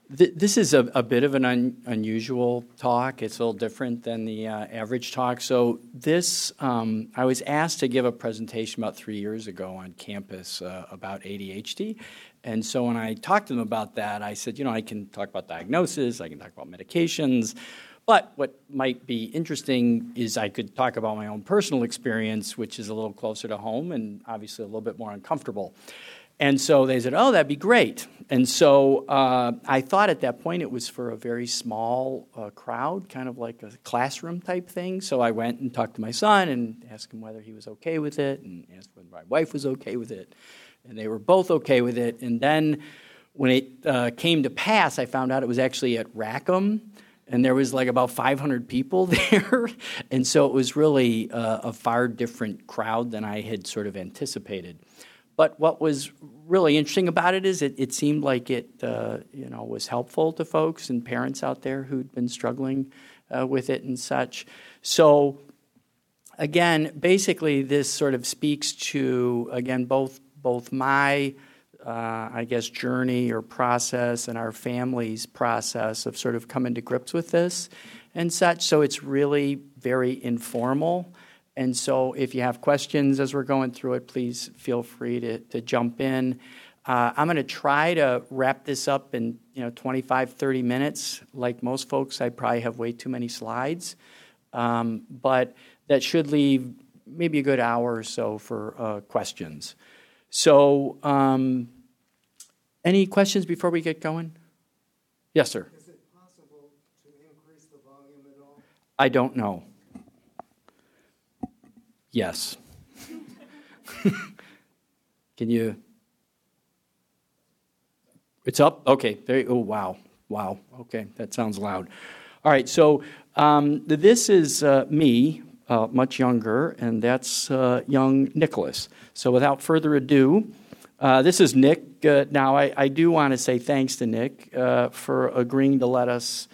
This is a bit of an unusual talk. It's a little different than the average talk. So this, I was asked to give a presentation about 3 years ago on campus about ADHD. And so when I talked to them about that, I said, I can talk about diagnosis, I can talk about medications, but what might be interesting is I could talk about my own personal experience, which is a little closer to home and obviously a little bit more uncomfortable. And so they said, oh, that'd be great. And so I thought at that point it was for a very small crowd, kind of like a classroom type thing. So I went and talked to my son and asked him whether he was okay with it and asked whether my wife was okay with it. And they were both okay with it. And then when it came to pass, I found out it was actually at Rackham. And there was like about 500 people there. And so it was really a far different crowd than I had sort of anticipated. But what was really interesting about it is it seemed like it was helpful to folks and parents out there who'd been struggling with it and such. So again, basically this sort of speaks to, again, both my journey or process and our family's process of sort of coming to grips with this and such. So it's really very informal. And so if you have questions as we're going through it, please feel free to jump in. I'm going to try to wrap this up in 25, 30 minutes. Like most folks, I probably have way too many slides. But that should leave maybe a good hour or so for questions. So any questions before we get going? Yes, sir. Is it possible to increase the volume at all? I don't know. Yes. Can you? It's up? Okay. Wow. Okay, that sounds loud. All right, so this is me, much younger, and that's young Nicholas. So without further ado, this is Nick. Now, I do want to say thanks to Nick for agreeing to let us,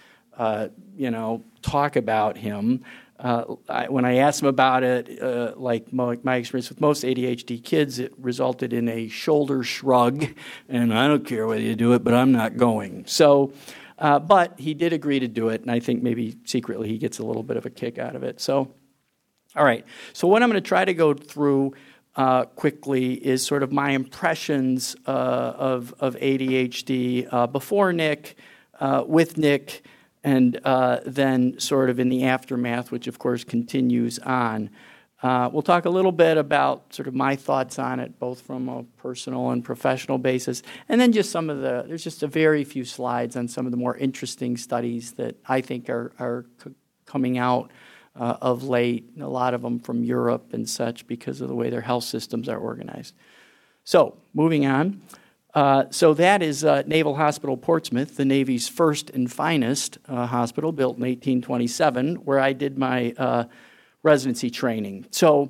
talk about him. When I asked him about it, like my experience with most ADHD kids, it resulted in a shoulder shrug, and I don't care whether you do it, but I'm not going. So, but he did agree to do it, and I think maybe secretly he gets a little bit of a kick out of it. So, all right. So what I'm going to try to go through quickly is sort of my impressions of ADHD before Nick, with Nick, and then sort of in the aftermath, which of course continues on. We'll talk a little bit about sort of my thoughts on it, both from a personal and professional basis, and then just there's just a very few slides on some of the more interesting studies that I think are coming out of late, a lot of them from Europe and such because of the way their health systems are organized. So, moving on. So that is Naval Hospital Portsmouth, the Navy's first and finest hospital, built in 1827, where I did my residency training. So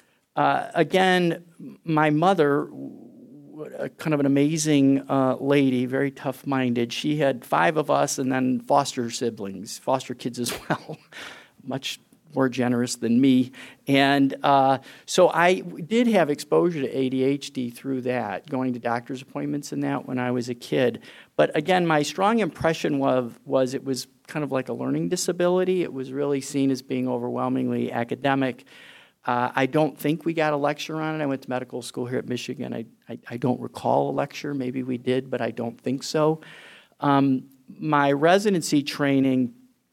again, my mother, kind of an amazing lady, very tough-minded. She had 5 of us and then foster siblings, foster kids as well, much more generous than me. And so I did have exposure to ADHD through that, going to doctor's appointments and that when I was a kid. But again, my strong impression was it was kind of like a learning disability. It was really seen as being overwhelmingly academic. I don't think we got a lecture on it. I went to medical school here at Michigan. I don't recall a lecture. Maybe we did, but I don't think so. My residency training,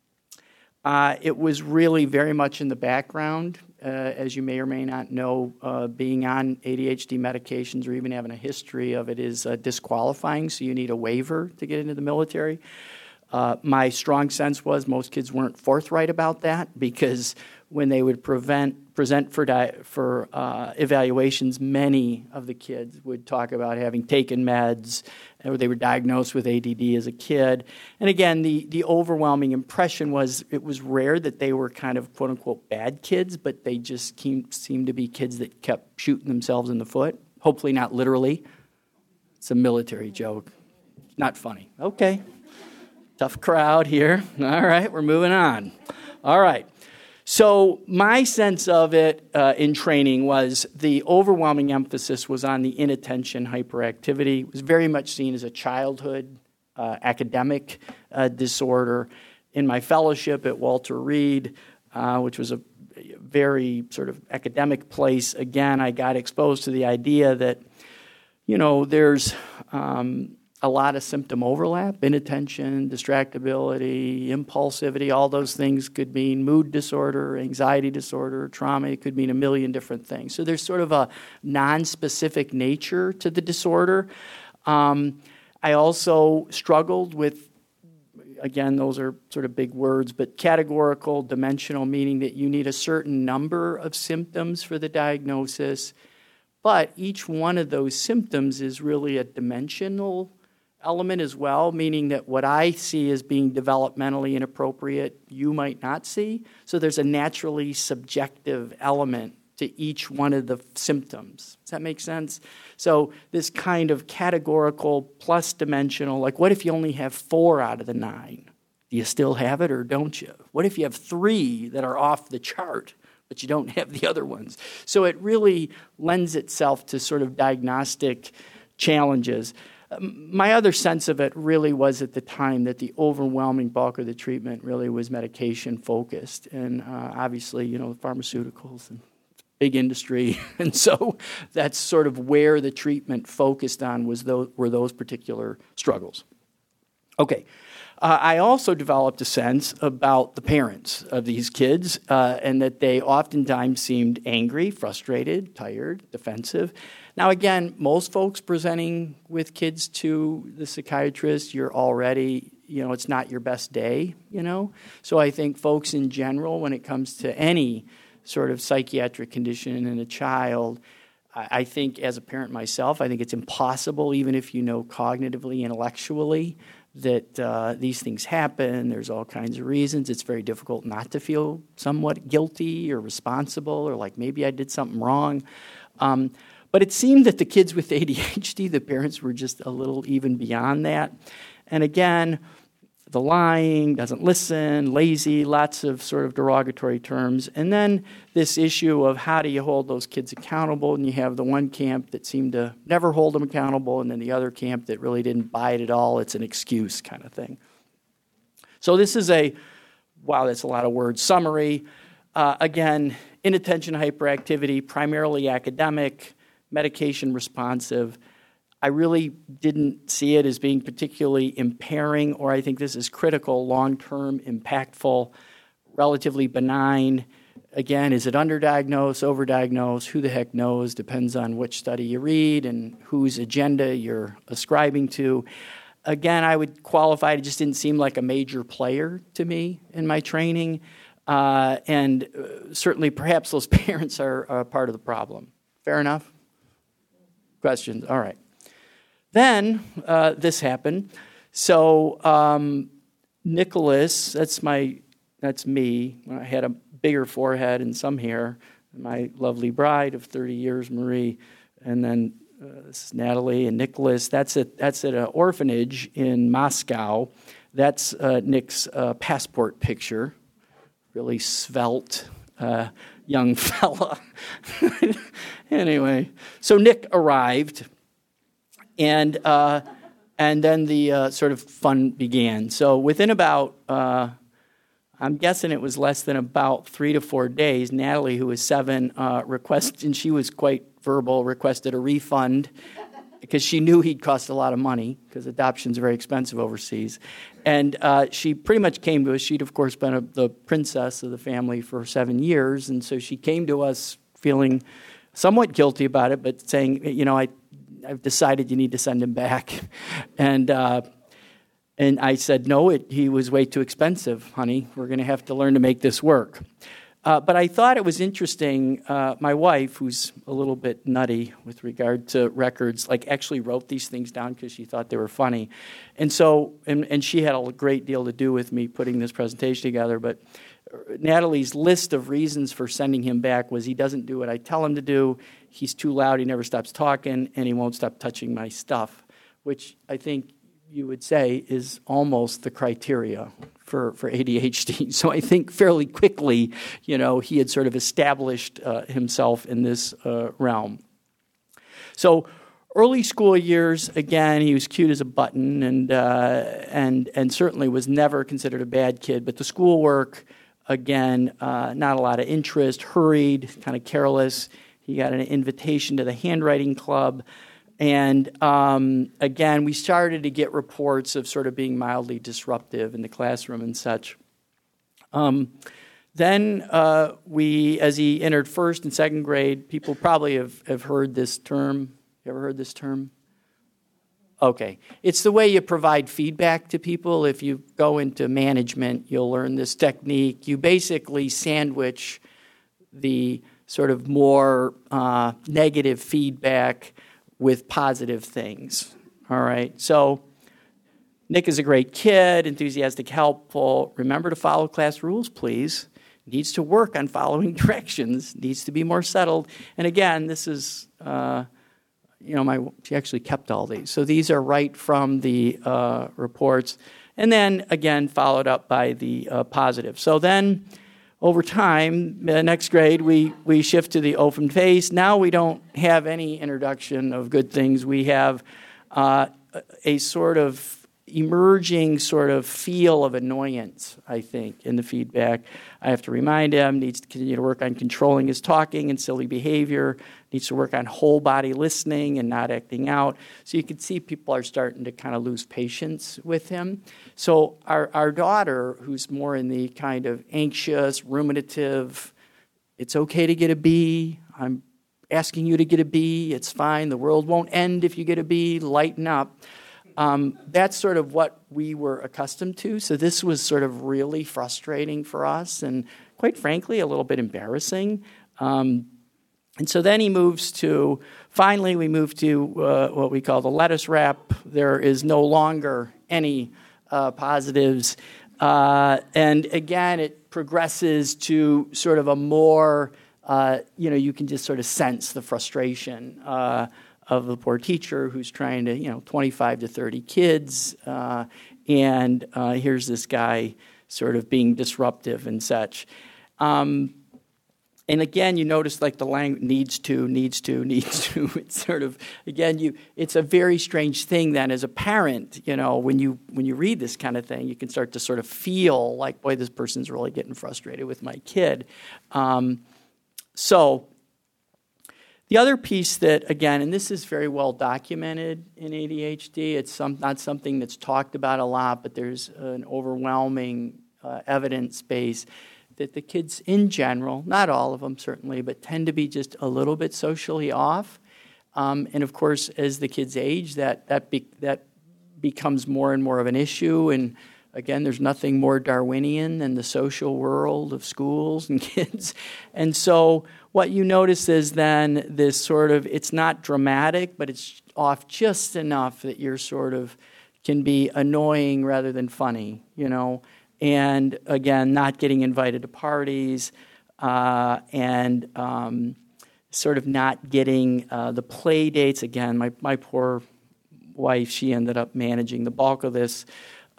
it was really very much in the background, as you may or may not know. Being on ADHD medications or even having a history of it is disqualifying, so you need a waiver to get into the military. My strong sense was most kids weren't forthright about that because when they would present for evaluations, many of the kids would talk about having taken meds, or they were diagnosed with ADD as a kid. And again, the overwhelming impression was it was rare that they were kind of quote-unquote bad kids, but they just seemed to be kids that kept shooting themselves in the foot. Hopefully not literally. It's a military joke. Not funny. Okay. Tough crowd here. All right, we're moving on. All right. So my sense of it in training was the overwhelming emphasis was on the inattention hyperactivity. It was very much seen as a childhood academic disorder. In my fellowship at Walter Reed, which was a very sort of academic place, again, I got exposed to the idea that, there's a lot of symptom overlap: inattention, distractibility, impulsivity. All those things could mean mood disorder, anxiety disorder, trauma. It could mean a million different things. So there's sort of a non-specific nature to the disorder. I also struggled with, again, those are sort of big words, but categorical, dimensional, meaning that you need a certain number of symptoms for the diagnosis, but each one of those symptoms is really a dimensional element as well, meaning that what I see as being developmentally inappropriate, you might not see. So there's a naturally subjective element to each one of the symptoms. Does that make sense? So this kind of categorical plus dimensional, like what if you only have 4 out of the 9? Do you still have it or don't you? What if you have 3 that are off the chart, but you don't have the other ones? So it really lends itself to sort of diagnostic challenges. My other sense of it really was at the time that the overwhelming bulk of the treatment really was medication focused. And obviously, pharmaceuticals and big industry. And so that's sort of where the treatment focused on were those particular struggles. Okay. I also developed a sense about the parents of these kids and that they oftentimes seemed angry, frustrated, tired, defensive. Now, again, most folks presenting with kids to the psychiatrist, you're already, it's not your best day, So I think folks in general, when it comes to any sort of psychiatric condition in a child, I think as a parent myself, I think it's impossible, even if you know cognitively, intellectually, that these things happen. There's all kinds of reasons. It's very difficult not to feel somewhat guilty or responsible or like maybe I did something wrong. But it seemed that the kids with ADHD, the parents were just a little even beyond that. And again, the lying, doesn't listen, lazy, lots of sort of derogatory terms. And then this issue of how do you hold those kids accountable? And you have the one camp that seemed to never hold them accountable, and then the other camp that really didn't buy it at all. It's an excuse kind of thing. So this is that's a lot of words, summary. Again, inattention hyperactivity, primarily academic, medication responsive. I really didn't see it as being particularly impairing, or I think this is critical, long-term, impactful, relatively benign. Again, is it underdiagnosed, overdiagnosed? Who the heck knows? Depends on which study you read and whose agenda you're ascribing to. Again, I would qualify, it just didn't seem like a major player to me in my training. And certainly perhaps those parents are part of the problem. Fair enough? Questions? All right. Then this happened. So Nicholas, that's me. I had a bigger forehead and some hair. My lovely bride of 30 years, Marie, and then this is Natalie and Nicholas. That's at an orphanage in Moscow. That's Nick's passport picture. Really svelte young fella. Anyway, so Nick arrived. And then the sort of fun began. So within about, I'm guessing it was less than about 3 to 4 days, Natalie, who was 7, and she was quite verbal, requested a refund because she knew he'd cost a lot of money because adoption's very expensive overseas. And she pretty much came to us. She'd, of course, been the princess of the family for 7 years. And so she came to us feeling somewhat guilty about it, but saying, I've decided you need to send him back. And I said, no, he was way too expensive, honey. We're going to have to learn to make this work. But I thought it was interesting. My wife, who's a little bit nutty with regard to records, actually wrote these things down because she thought they were funny. And so, and she had a great deal to do with me putting this presentation together. But Natalie's list of reasons for sending him back was he doesn't do what I tell him to do, he's too loud, he never stops talking, and he won't stop touching my stuff, which I think you would say is almost the criteria for ADHD. So I think fairly quickly, he had sort of established himself in this realm. So Early school years, again, he was cute as a button, and certainly was never considered a bad kid. But the schoolwork, again, not a lot of interest, hurried, kind of careless. He got an invitation to the handwriting club. And again, we started to get reports of sort of being mildly disruptive in the classroom and such. Then as he entered first and second grade, people probably have heard this term. You ever heard this term? Okay. It's the way you provide feedback to people. If you go into management, you'll learn this technique. You basically sandwich the sort of more negative feedback with positive things. All right. So Nick is a great kid, enthusiastic, helpful. Remember to follow class rules, please. Needs to work on following directions. Needs to be more settled. And again, this is, she actually kept all these. So these are right from the reports. And then, again, followed up by the positive. So then, over time, next grade, we shift to the open face. Now we don't have any introduction of good things. We have a sort of emerging sort of feel of annoyance, I think, in the feedback. I have to remind him, needs to continue to work on controlling his talking and silly behavior, needs to work on whole body listening and not acting out. So you can see people are starting to kind of lose patience with him. So our daughter, who's more in the kind of anxious, ruminative, it's okay to get a B, I'm asking you to get a B, it's fine, the world won't end if you get a B, lighten up. That's sort of what we were accustomed to. So this was sort of really frustrating for us and, quite frankly, a little bit embarrassing. And so then finally we moved to what we call the lettuce wrap. There is no longer any positives. And again, it progresses to sort of a more, you can just sort of sense the frustration of the poor teacher who's trying to, 25 to 30 kids, and here's this guy sort of being disruptive and such. And again, you notice like the language needs to. It's sort of, again, it's a very strange thing then as a parent, when you read this kind of thing, you can start to sort of feel like, boy, this person's really getting frustrated with my kid. So the other piece that, again, and this is very well documented in ADHD, it's not something that's talked about a lot, but there's an overwhelming evidence base that the kids in general, not all of them certainly, but tend to be just a little bit socially off. And of course, as the kids age, that becomes more and more of an issue. And again, there's nothing more Darwinian than the social world of schools and kids. And so what you notice is then this sort of, it's not dramatic, but it's off just enough that you're sort of can be annoying rather than funny, And again, not getting invited to parties and sort of not getting the play dates. Again, my poor wife, she ended up managing the bulk of this.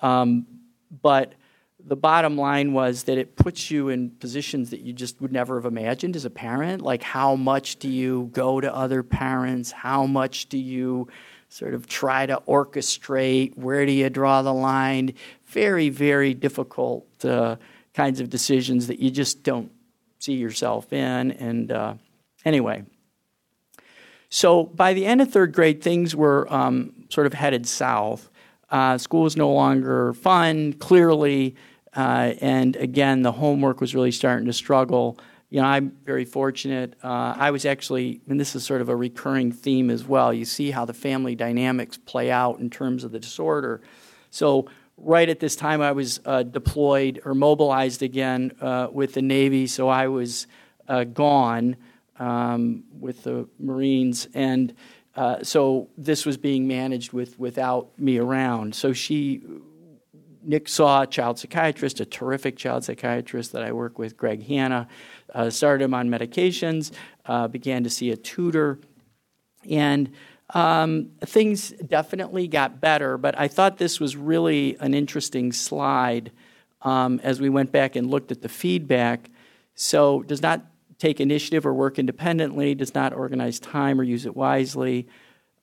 But the bottom line was that it puts you in positions that you just would never have imagined as a parent. Like, how much do you go to other parents? How much do you sort of try to orchestrate? Where do you draw the line? Very, very difficult kinds of decisions that you just don't see yourself in. And anyway, so by the end of third grade, things were sort of headed south. School was no longer fun, clearly, and again, the homework was really starting to struggle. I'm very fortunate. I was actually, and this is sort of a recurring theme as well, you see how the family dynamics play out in terms of the disorder. So right at this time, I was deployed or mobilized again with the Navy, so I was gone with the Marines, and so this was being managed without me around. So Nick saw a child psychiatrist, a terrific child psychiatrist that I work with, Greg Hanna, started him on medications, began to see a tutor, and things definitely got better, but I thought this was really an interesting slide as we went back and looked at the feedback. So does not take initiative or work independently, does not organize time or use it wisely,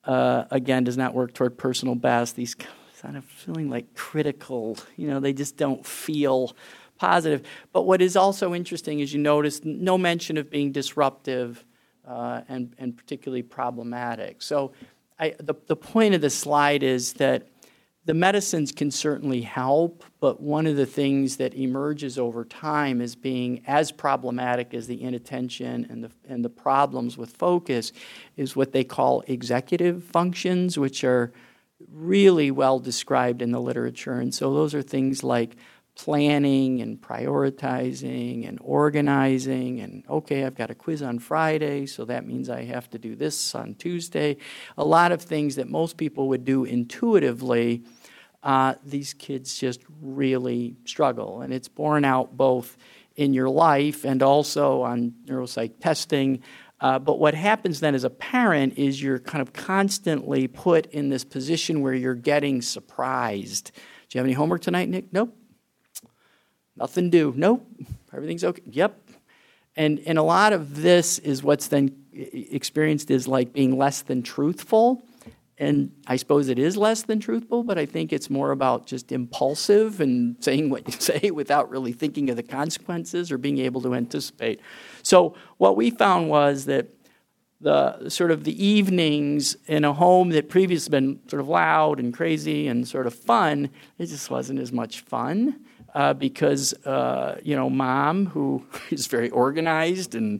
again, does not work toward personal best. These kind of feeling like critical, they just don't feel positive. But what is also interesting is you notice no mention of being disruptive and particularly problematic. So the point of the slide is that the medicines can certainly help, but one of the things that emerges over time as being as problematic as the inattention and the problems with focus is what they call executive functions, which are really well described in the literature. And so those are things like planning and prioritizing and organizing and, okay, I've got a quiz on Friday, so that means I have to do this on Tuesday. A lot of things that most people would do intuitively, these kids just really struggle. And it's borne out both in your life and also on neuropsych testing. But what happens then as a parent is you're kind of constantly put in this position where you're getting surprised. Do you have any homework tonight, Nick? Nope. Nothing due. Nope. Everything's okay. Yep. And a lot of this is what's then experienced as like being less than truthful. And I suppose it is less than truthful, but I think it's more about just impulsive and saying what you say without really thinking of the consequences or being able to anticipate. So what we found was that the sort of the evenings in a home that previously been sort of loud and crazy and sort of fun, it just wasn't as much fun. Because, mom, who is very organized and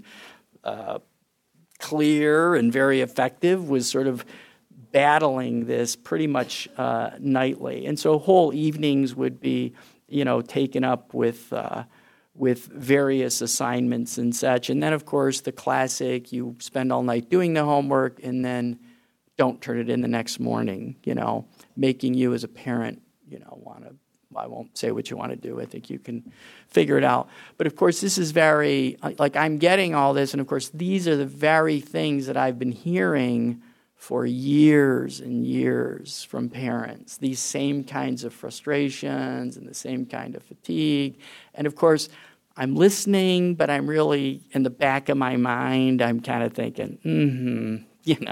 clear and very effective, was sort of battling this pretty much nightly. And so whole evenings would be, taken up with various assignments and such. And then, of course, the classic, you spend all night doing the homework and then don't turn it in the next morning, making you as a parent, want to. I won't say what you want to do. I think you can figure it out. But, of course, this is very, like I'm getting all this, and, of course, these are the very things that I've been hearing for years and years from parents, these same kinds of frustrations and the same kind of fatigue. And, of course, I'm listening, but I'm really, in the back of my mind, I'm kind of thinking,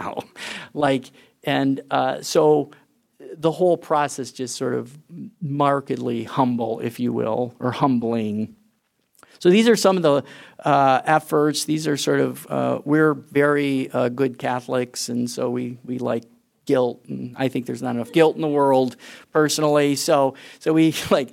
so the whole process just sort of markedly humble, if you will, or humbling. So these are some of the efforts. These are sort of, we're very good Catholics, and so we like guilt, and I think there's not enough guilt in the world, personally. So we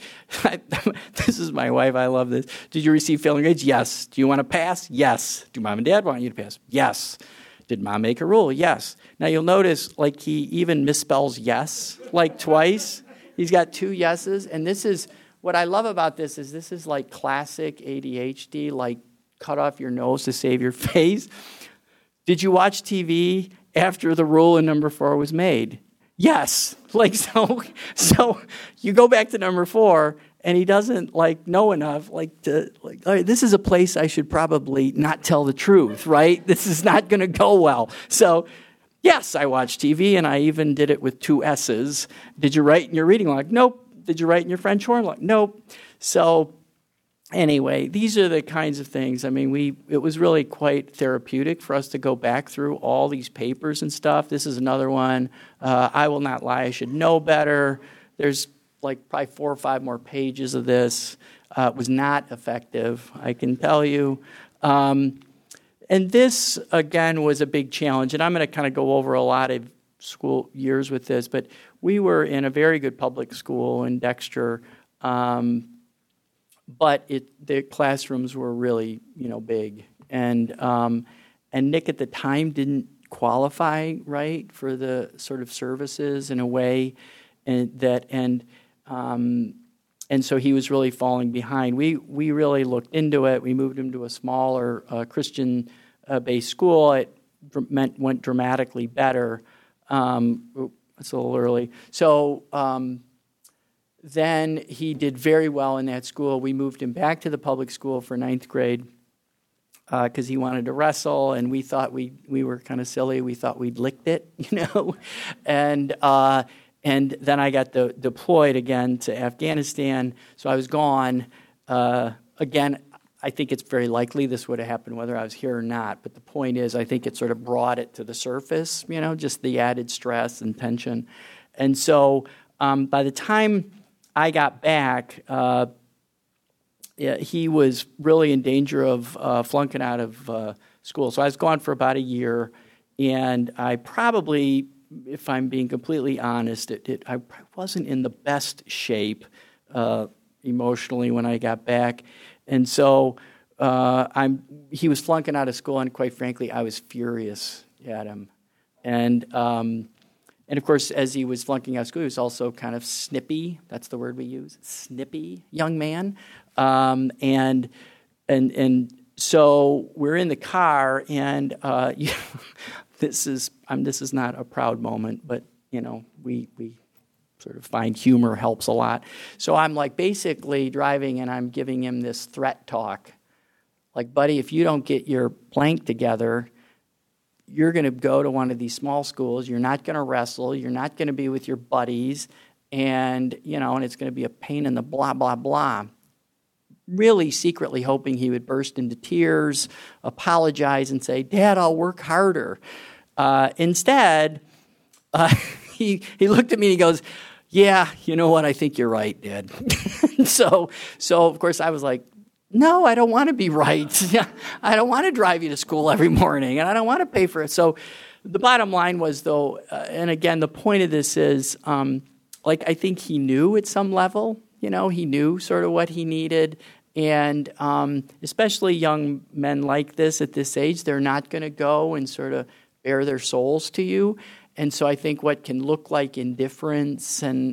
this is my wife, I love this. Did you receive failing grades? Yes. Do you want to pass? Yes. Do mom and dad want you to pass? Yes. Did mom make a rule? Yes. Now you'll notice, he even misspells yes, twice. He's got 2 yeses, and this is, what I love about this is like classic ADHD, cut off your nose to save your face. Did you watch TV after the rule in number 4 was made? Yes. So you go back to number 4, and he doesn't know enough to all right, this is a place I should probably not tell the truth, right? This is not going to go well. So yes, I watched TV, and I even did it with 2 S's. Did you write in your reading log? Nope. Did you write in your French horn log? Nope. So anyway, these are the kinds of things. I mean, it was really quite therapeutic for us to go back through all these papers and stuff. This is another one. I will not lie, I should know better. There's probably 4 or 5 more pages of this. It was not effective, I can tell you. And this, again, was a big challenge. And I'm going to kind of go over a lot of school years with this. But we were in a very good public school in Dexter. But the classrooms were really, big. And Nick at the time didn't qualify, right, for the sort of services in a way. And so he was really falling behind. We really looked into it. We moved him to a smaller Christian-based school. It went dramatically better. It's a little early. So then he did very well in that school. We moved him back to the public school for 9th grade because he wanted to wrestle, and we thought we were kind of silly. We thought we'd licked it, And then I got deployed again to Afghanistan, so I was gone. Again, I think it's very likely this would have happened whether I was here or not. But the point is, I think it sort of brought it to the surface, just the added stress and tension. And so by the time I got back, he was really in danger of flunking out of school. So I was gone for about a year, and I probably, if I'm being completely honest, I wasn't in the best shape emotionally when I got back. And so he was flunking out of school, and quite frankly, I was furious at him. And of course, as he was flunking out of school, he was also kind of snippy. That's the word we use, snippy young man. And so we're in the car, and this is not a proud moment, but we sort of find humor helps a lot. So I'm like basically driving, and I'm giving him this threat talk, like, buddy, if you don't get your plank together, you're going to go to one of these small schools. You're not going to wrestle. You're not going to be with your buddies, and and it's going to be a pain in the blah blah blah. Really secretly hoping he would burst into tears, apologize, and say, "Dad, I'll work harder." Instead, he looked at me and he goes, "Yeah, you know what? I think you're right, Dad." So of course I was like, "No, I don't want to be right. I don't want to drive you to school every morning, and I don't want to pay for it." So the bottom line was, though, and again, the point of this is, I think he knew at some level, he knew sort of what he needed. And especially young men like this at this age, they're not going to go and sort of bare their souls to you. And so I think what can look like indifference and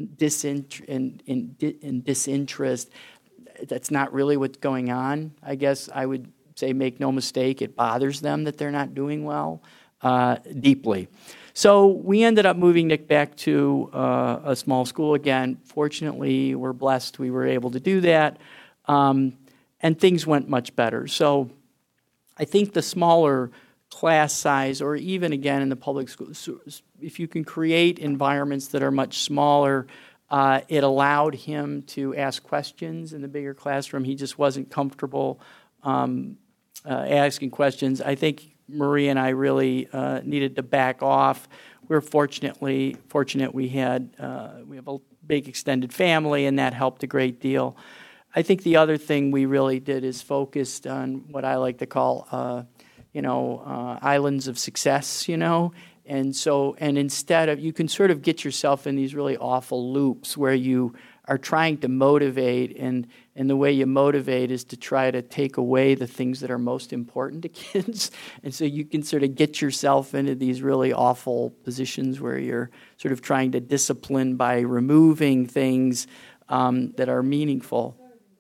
disinterest, that's not really what's going on. I guess I would say, make no mistake, it bothers them that they're not doing well deeply. So we ended up moving Nick back to a small school again. Fortunately, we're blessed we were able to do that. And things went much better. So I think the smaller class size, or even again in the public schools, if you can create environments that are much smaller, it allowed him to ask questions in the bigger classroom. He just wasn't comfortable asking questions. I think Marie and I really needed to back off. We're fortunate we have a big extended family, and that helped a great deal. I think the other thing we really did is focused on what I like to call, islands of success, And instead of, you can sort of get yourself in these really awful loops where you are trying to motivate, and the way you motivate is to try to take away the things that are most important to kids. And so you can sort of get yourself into these really awful positions where you're sort of trying to discipline by removing things that are meaningful.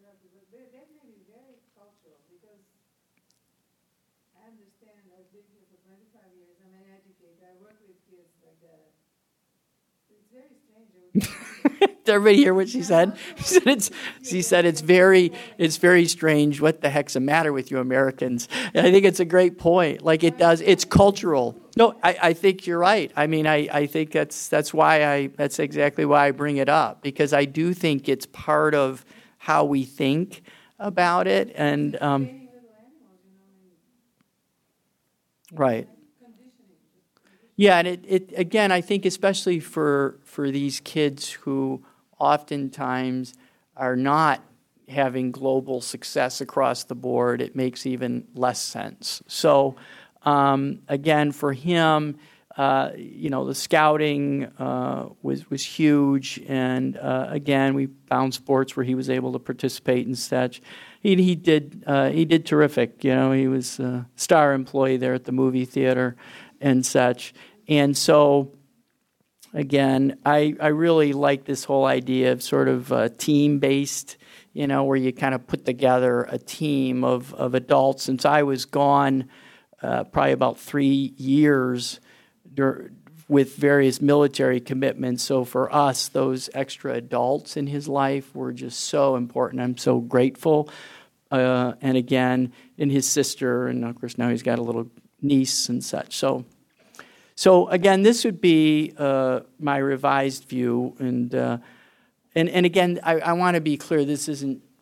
Did everybody hear what she said? She said it's very strange. What the heck's the matter with you Americans? And I think it's a great point. It's cultural. No, I think you're right. I mean, I think that's exactly why I bring it up, because I do think it's part of how we think about it, and right. Yeah, and it again, I think especially for these kids who oftentimes are not having global success across the board, it makes even less sense. So again, for him, the scouting was huge, and again, we found sports where he was able to participate and such. He did terrific. He was a star employee there at the movie theater and such. And so, again, I really like this whole idea of sort of team-based, where you kind of put together a team of adults. Since I was gone probably about 3 years with various military commitments, so for us, those extra adults in his life were just so important. I'm so grateful. And again, in his sister, and of course now he's got a little niece and such. So again, this would be my revised view, and again, I want to be clear. This isn't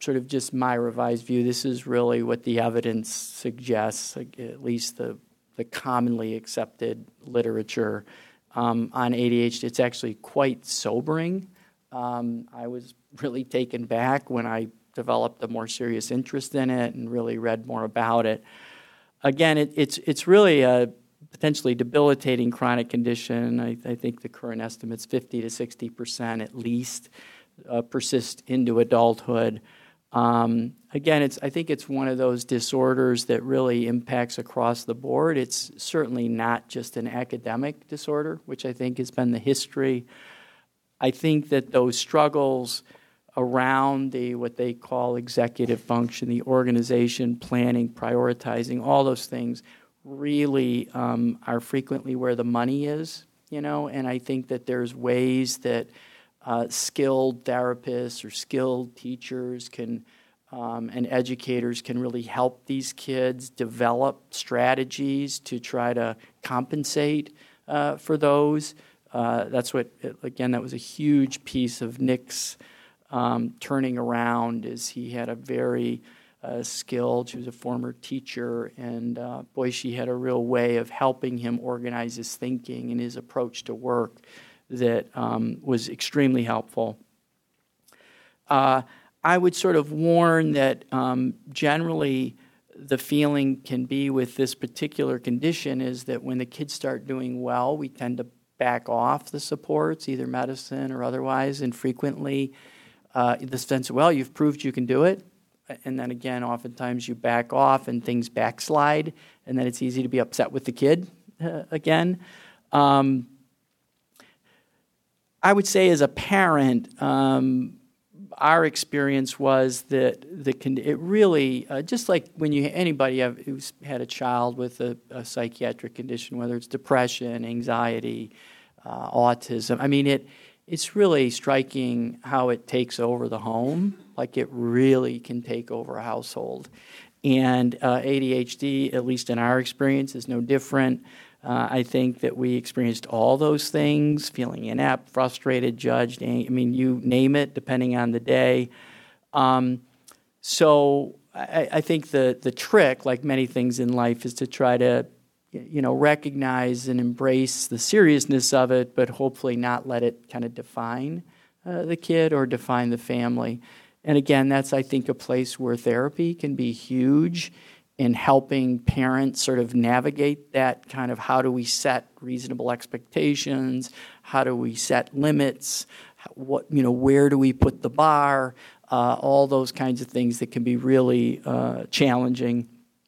sort of just my revised view. This is really what the evidence suggests, like at least the commonly accepted literature on ADHD. It's actually quite sobering. I was really taken back when I developed a more serious interest in it and really read more about it. Again, it's really a potentially debilitating chronic condition. I think the current estimate's 50 to 60% at least persist into adulthood. Again, I think it's one of those disorders that really impacts across the board. It's certainly not just an academic disorder, which I think has been the history. I think that those struggles around what they call executive function, the organization, planning, prioritizing, all those things really are frequently where the money is, and I think that there's ways that skilled therapists or skilled teachers can and educators can really help these kids develop strategies to try to compensate for those. That was a huge piece of Nick's turning around, is he had a very skilled, she was a former teacher, and boy, she had a real way of helping him organize his thinking and his approach to work that was extremely helpful. I would sort of warn that generally the feeling can be with this particular condition is that when the kids start doing well, we tend to back off the supports, either medicine or otherwise, and frequently the sense of, well, you've proved you can do it, and then again, oftentimes you back off and things backslide, and then it's easy to be upset with the kid again. I would say as a parent, our experience was that it really, just like when anybody who's had a child with a psychiatric condition, whether it's depression, anxiety, autism, I mean, it's really striking how it takes over the home. Like it really can take over a household. And ADHD, at least in our experience, is no different. I think that we experienced all those things, feeling inept, frustrated, judged, you name it, depending on the day. So I think the trick, like many things in life, is to try to recognize and embrace the seriousness of it, but hopefully not let it kind of define the kid or define the family. And again, that's, I think, a place where therapy can be huge in helping parents sort of navigate that kind of how do we set reasonable expectations, how do we set limits, where do we put the bar, all those kinds of things that can be really challenging.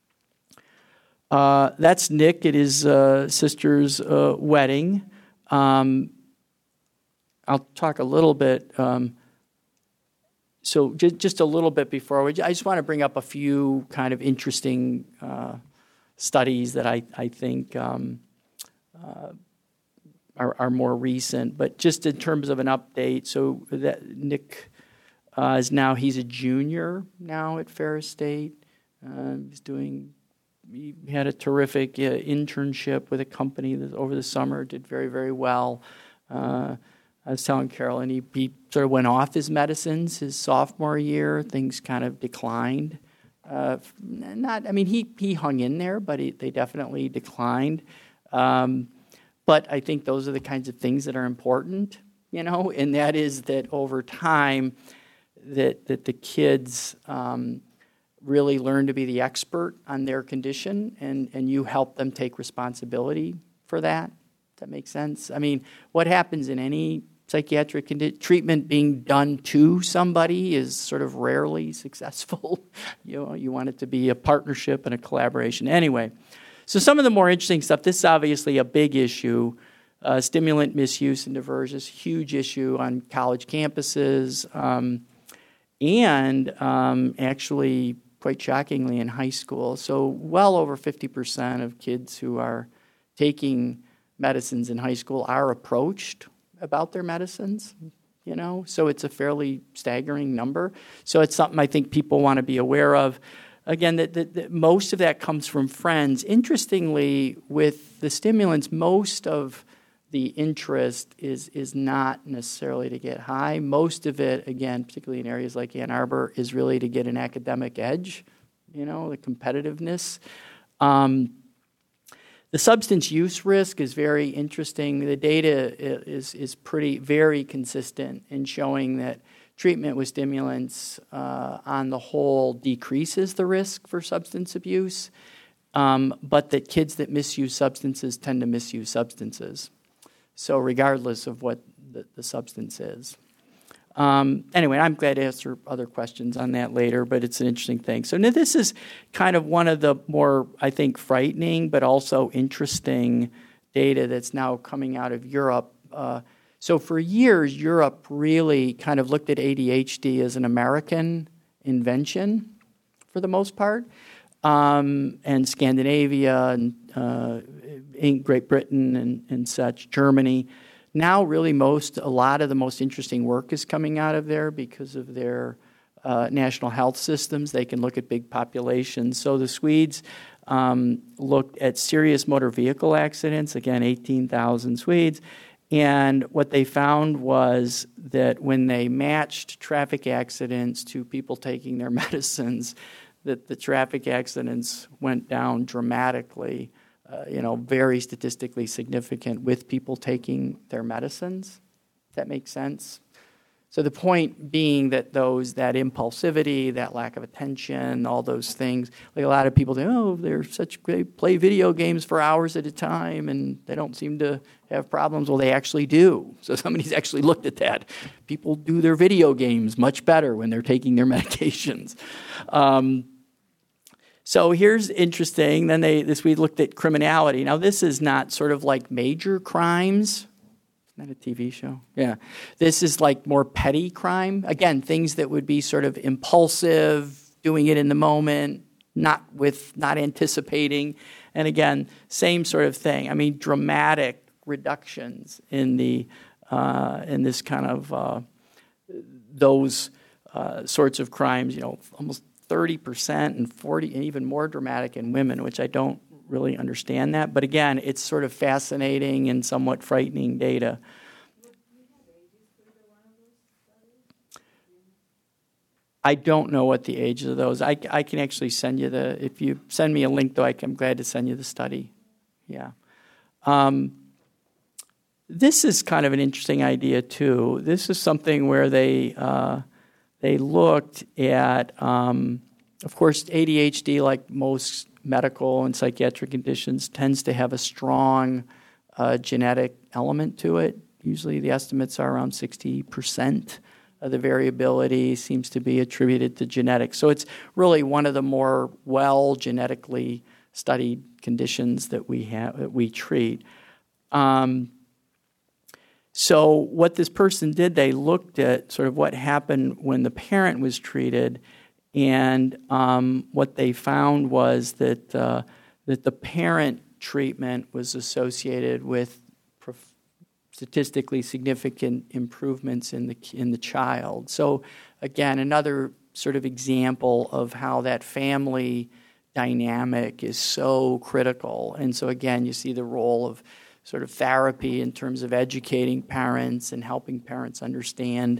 That's Nick at his sister's wedding. I'll talk a little bit. So just a little bit before, I just want to bring up a few kind of interesting studies that I think are more recent. But just in terms of an update, so that Nick he's a junior now at Ferris State. He had a terrific internship with a company that over the summer did very, very well. I was telling Carolyn he sort of went off his medicines his sophomore year. Things kind of declined. He hung in there, but they definitely declined. But I think those are the kinds of things that are important, and that is that over time that the kids really learn to be the expert on their condition, and you help them take responsibility for that. Does that make sense? I mean, what happens in any psychiatric treatment being done to somebody is sort of rarely successful. You want it to be a partnership and a collaboration. Anyway, so some of the more interesting stuff, this is obviously a big issue. Stimulant misuse and diversion is a huge issue on college campuses, and actually, quite shockingly, in high school. So well over 50% of kids who are taking medicines in high school are approached about their medicines, so it's a fairly staggering number. So it's something I think people want to be aware of. Again, that most of that comes from friends. Interestingly, with the stimulants, most of the interest is not necessarily to get high. Most of it, again, particularly in areas like Ann Arbor, is really to get an academic edge, the competitiveness. The substance use risk is very interesting. The data is very consistent in showing that treatment with stimulants on the whole decreases the risk for substance abuse, but that kids that misuse substances tend to misuse substances. So regardless of what the substance is. Anyway, I'm glad to answer other questions on that later, but it's an interesting thing. So now this is kind of one of the more, I think, frightening but also interesting data that's now coming out of Europe. So for years, Europe really kind of looked at ADHD as an American invention for the most part, and Scandinavia and in Great Britain and such, Germany. Now really a lot of the most interesting work is coming out of there because of their national health systems. They can look at big populations. So the Swedes looked at serious motor vehicle accidents, again, 18,000 Swedes, and what they found was that when they matched traffic accidents to people taking their medicines, that the traffic accidents went down dramatically, very statistically significant with people taking their medicines. Does that make sense? So the point being that that impulsivity, that lack of attention, all those things, like a lot of people think, they're such great, play video games for hours at a time and they don't seem to have problems. Well, they actually do. So somebody's actually looked at that. People do their video games much better when they're taking their medications. So here's interesting. Then we looked at criminality. Now this is not sort of like major crimes. Isn't that a TV show? Yeah. This is like more petty crime. Again, things that would be sort of impulsive, doing it in the moment, not anticipating. And again, same sort of thing. I mean, dramatic reductions in this kind of those sorts of crimes. Almost 30% and 40%, and even more dramatic in women, which I don't really understand that. But again, it's sort of fascinating and somewhat frightening data. I don't know what the ages of those. I can actually send you if you send me a link, though, I'm glad to send you the study. Yeah. This is kind of an interesting idea, too. This is something where they looked at, of course, ADHD, like most medical and psychiatric conditions, tends to have a strong genetic element to it. Usually the estimates are around 60% of the variability seems to be attributed to genetics. So it's really one of the more genetically studied conditions that we treat. So what this person did, they looked at sort of what happened when the parent was treated, and what they found was that the parent treatment was associated with statistically significant improvements in the child. So again, another sort of example of how that family dynamic is so critical. And so again, you see the role of sort of therapy in terms of educating parents and helping parents understand.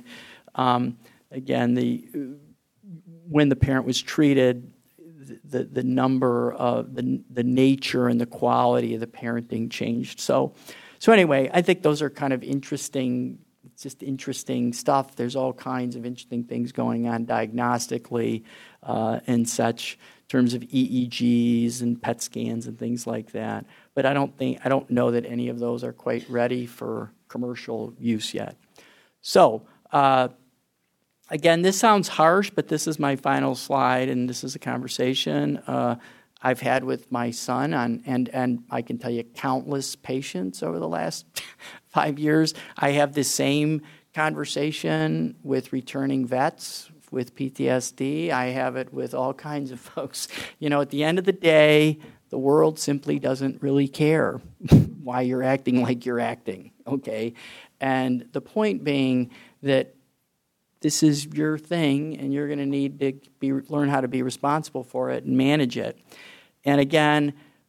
Again, when the parent was treated, the number of the nature and the quality of the parenting changed. So anyway, I think those are kind of interesting stuff. There's all kinds of interesting things going on diagnostically and such, in terms of EEGs and PET scans and things like that. But I don't know that any of those are quite ready for commercial use yet. So again, this sounds harsh, but this is my final slide, and this is a conversation I've had with my son, and I can tell you countless patients over the last 5 years. I have the same conversation with returning vets with PTSD. I have it with all kinds of folks. At the end of the day, the world simply doesn't really care why you're acting like you're acting, okay? And the point being that this is your thing, and you're going to need to learn how to be responsible for it and manage it. And again,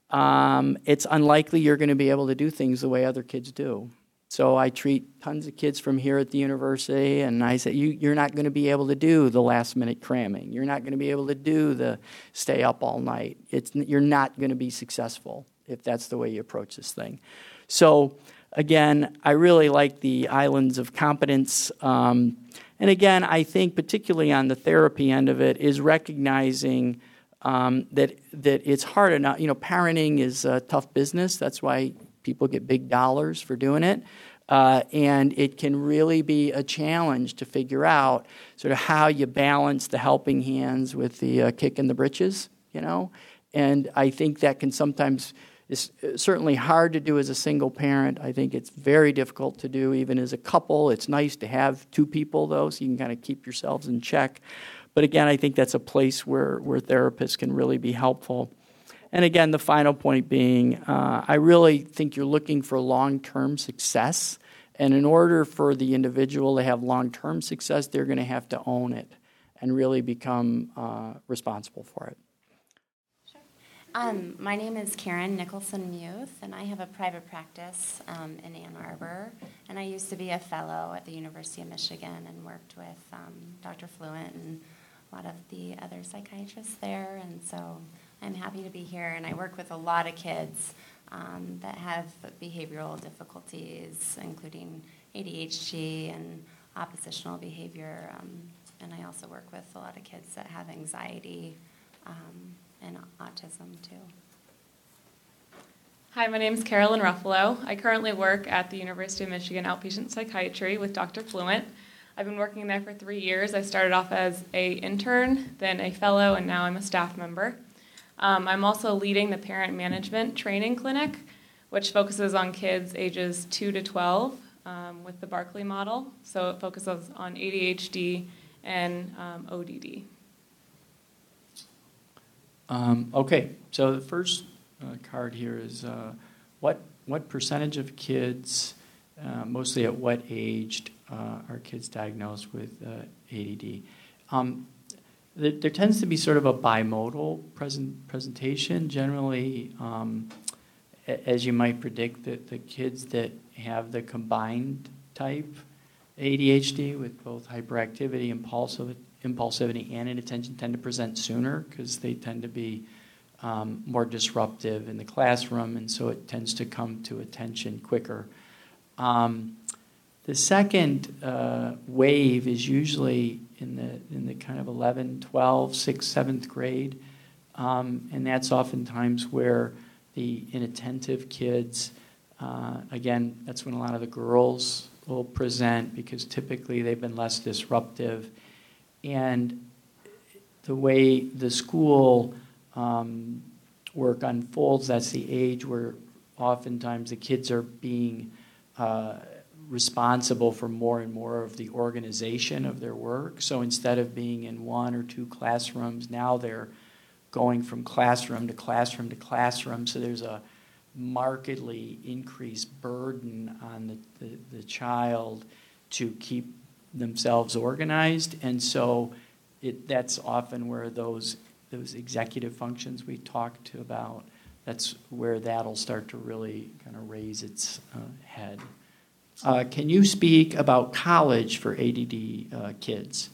it's unlikely you're going to be able to do things the way other kids do. So I treat tons of kids from here at the university, and I say, you're not going to be able to do the last-minute cramming. You're not going to be able to do the stay up all night. You're not going to be successful if that's the way you approach this thing. So, again, I really like the islands of competence. And again, I think particularly on the therapy end of it is recognizing that it's hard enough. Parenting is a tough business. That's why people get big dollars for doing it. And it can really be a challenge to figure out sort of how you balance the helping hands with the kick in the britches, And I think that can sometimes is certainly hard to do as a single parent. I think it's very difficult to do even as a couple. It's nice to have two people, though, so you can kind of keep yourselves in check. But again, I think that's a place where therapists can really be helpful. And again, the final point being, I really think you're looking for long-term success. And in order for the individual to have long-term success, they're going to have to own it and really become responsible for it. My name is Karen Nicholson-Muth, and I have a private practice in Ann Arbor. And I used to be a fellow at the University of Michigan and worked with Dr. Fluent and a lot of the other psychiatrists there. And so I'm happy to be here. And I work with a lot of kids that have behavioral difficulties, including ADHD and oppositional behavior. And I also work with a lot of kids that have anxiety and autism, too. Hi, my name is Carolyn Ruffalo. I currently work at the University of Michigan Outpatient Psychiatry with Dr. Fluent. I've been working there for 3 years. I started off as an intern, then a fellow, and now I'm a staff member. I'm also leading the Parent Management Training Clinic, which focuses on kids ages 2 to 12 with the Barkley model. So it focuses on ADHD and ODD. Okay, so the first card here is what percentage of kids, mostly at what age, are kids diagnosed with ADD? There tends to be sort of a bimodal presentation. Generally, as you might predict, the kids that have the combined type ADHD with both hyperactivity, impulsivity, and inattention tend to present sooner because they tend to be more disruptive in the classroom, and so it tends to come to attention quicker. The second wave is usually in the kind of 11, 12, 6th, 7th grade, and that's oftentimes where the inattentive kids, again, that's when a lot of the girls will present because typically they've been less disruptive. And the way the school work unfolds, that's the age where oftentimes the kids are being responsible for more and more of the organization of their work. So instead of being in 1 or 2 classrooms, now they're going from classroom to classroom to classroom. So there's a markedly increased burden on the child to keep themselves organized, and so that's often where those executive functions we talked about, that's where that'll start to really kind of raise its head. Can you speak about college for ADD kids?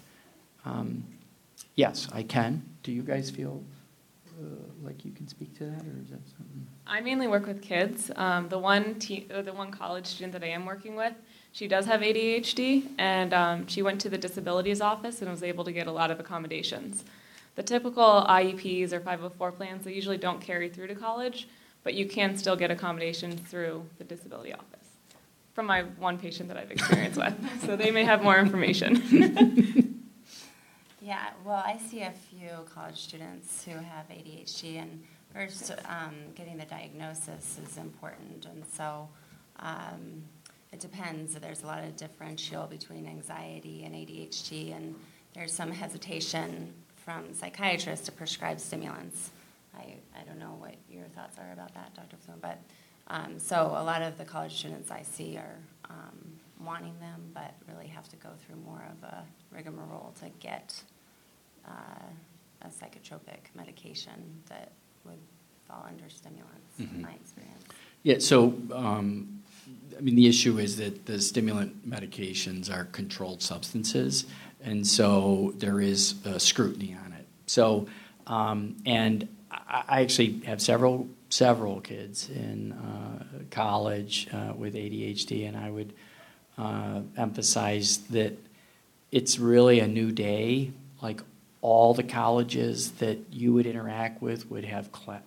Yes, I can. Do you guys feel like you can speak to that, or is that something? I mainly work with kids. The one college student that I am working with, she does have ADHD, and she went to the disabilities office and was able to get a lot of accommodations. The typical IEPs or 504 plans, they usually don't carry through to college, but you can still get accommodations through the disability office. From my one patient that I've experienced with, so they may have more information. Yeah, well, I see a few college students who have ADHD, and first, getting the diagnosis is important, and so it depends. There's a lot of differential between anxiety and ADHD, and there's some hesitation from psychiatrists to prescribe stimulants. I don't know what your thoughts are about that, Dr. Flynn, but so a lot of the college students I see are wanting them, but really have to go through more of a rigmarole to get a psychotropic medication that would fall under stimulants, in my experience. Yeah, so I mean, the issue is that the stimulant medications are controlled substances, and so there is scrutiny on it. So, and I actually have several kids in college with ADHD, and I would emphasize that it's really a new day. Like all the colleges that you would interact with would have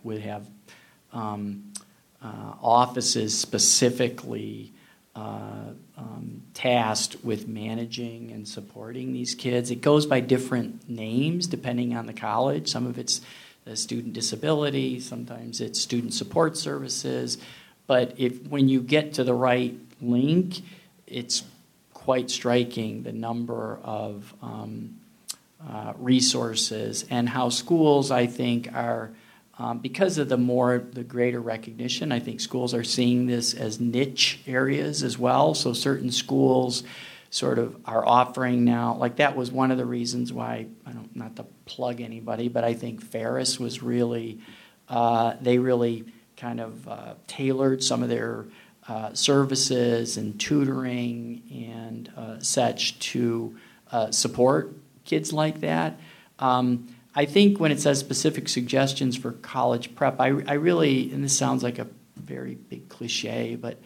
offices specifically tasked with managing and supporting these kids. It goes by different names depending on the college. Some of it's student disability, sometimes it's student support services. But when you get to the right link, it's quite striking the number of resources and how schools, I think, are because of the greater recognition. I think schools are seeing this as niche areas as well. So certain schools sort of are offering now, like that was one of the reasons why, not to plug anybody, but I think Ferris was really, they really kind of tailored some of their services and tutoring and such to support kids like that. I think when it says specific suggestions for college prep, I really, and this sounds like a very big cliche, but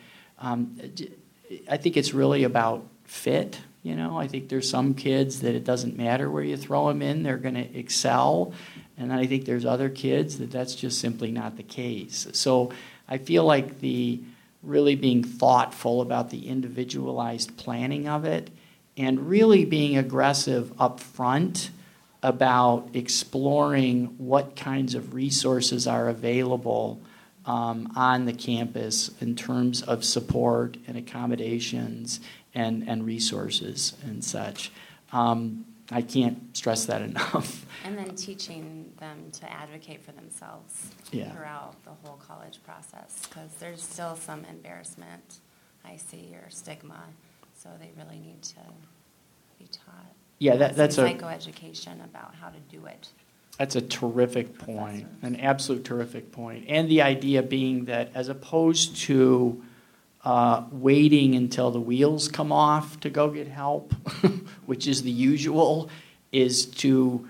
I think it's really about fit. I think there's some kids that it doesn't matter where you throw them in, they're going to excel. And I think there's other kids that's just simply not the case. So I feel like the really being thoughtful about the individualized planning of it and really being aggressive up front about exploring what kinds of resources are available on the campus in terms of support and accommodations and resources and such. I can't stress that enough. And then teaching them to advocate for themselves throughout the whole college process, because there's still some embarrassment, I see, or stigma, so they really need to be taught. Yeah, that's a psychoeducation about how to do it. That's a terrific point, an absolute terrific point. And the idea being that as opposed to waiting until the wheels come off to go get help, which is the usual, is to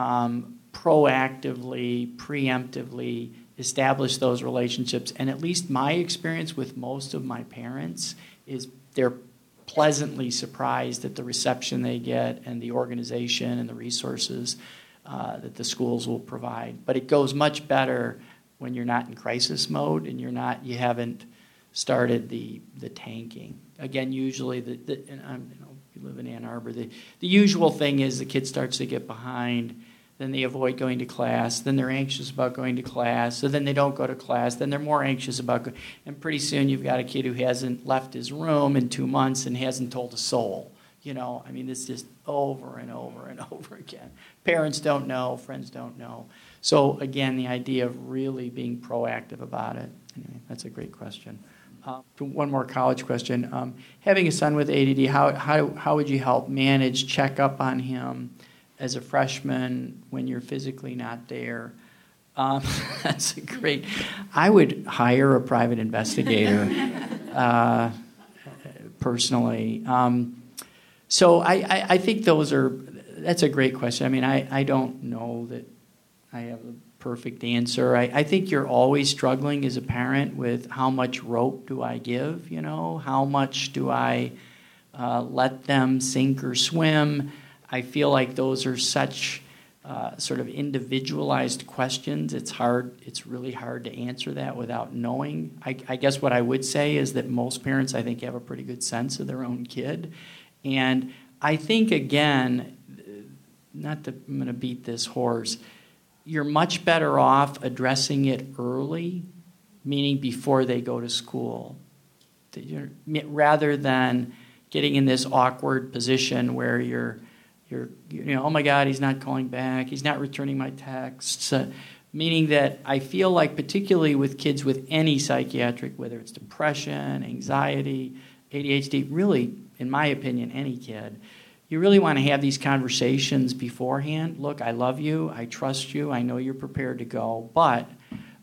proactively, preemptively establish those relationships. And at least my experience with most of my parents is they're pleasantly surprised at the reception they get and the organization and the resources that the schools will provide. But it goes much better when you're not in crisis mode and you haven't started the tanking. Again, usually you live in Ann Arbor. The usual thing is the kid starts to get behind, then they avoid going to class, then they're anxious about going to class, so then they don't go to class, then they're more anxious about going, and pretty soon you've got a kid who hasn't left his room in 2 months and hasn't told a soul. It's just over and over and over again. Parents don't know, friends don't know. So again, the idea of really being proactive about it. Anyway, that's a great question. One more college question. Having a son with ADD, how would you help manage, check up on him as a freshman when you're physically not there? That's a great. I would hire a private investigator personally. So I think that's a great question. I mean, I don't know that I have a perfect answer. I think you're always struggling as a parent with how much rope do I give, how much do I let them sink or swim. I feel like those are such sort of individualized questions. It's really hard to answer that without knowing. I guess what I would say is that most parents, I think, have a pretty good sense of their own kid. And I think, again, I'm going to beat this horse, you're much better off addressing it early, meaning before they go to school, rather than getting in this awkward position where you're oh my God, he's not calling back, he's not returning my texts. Meaning that I feel like, particularly with kids with any psychiatric, whether it's depression, anxiety, ADHD, really, in my opinion, any kid, you really want to have these conversations beforehand. Look, I love you, I trust you, I know you're prepared to go, but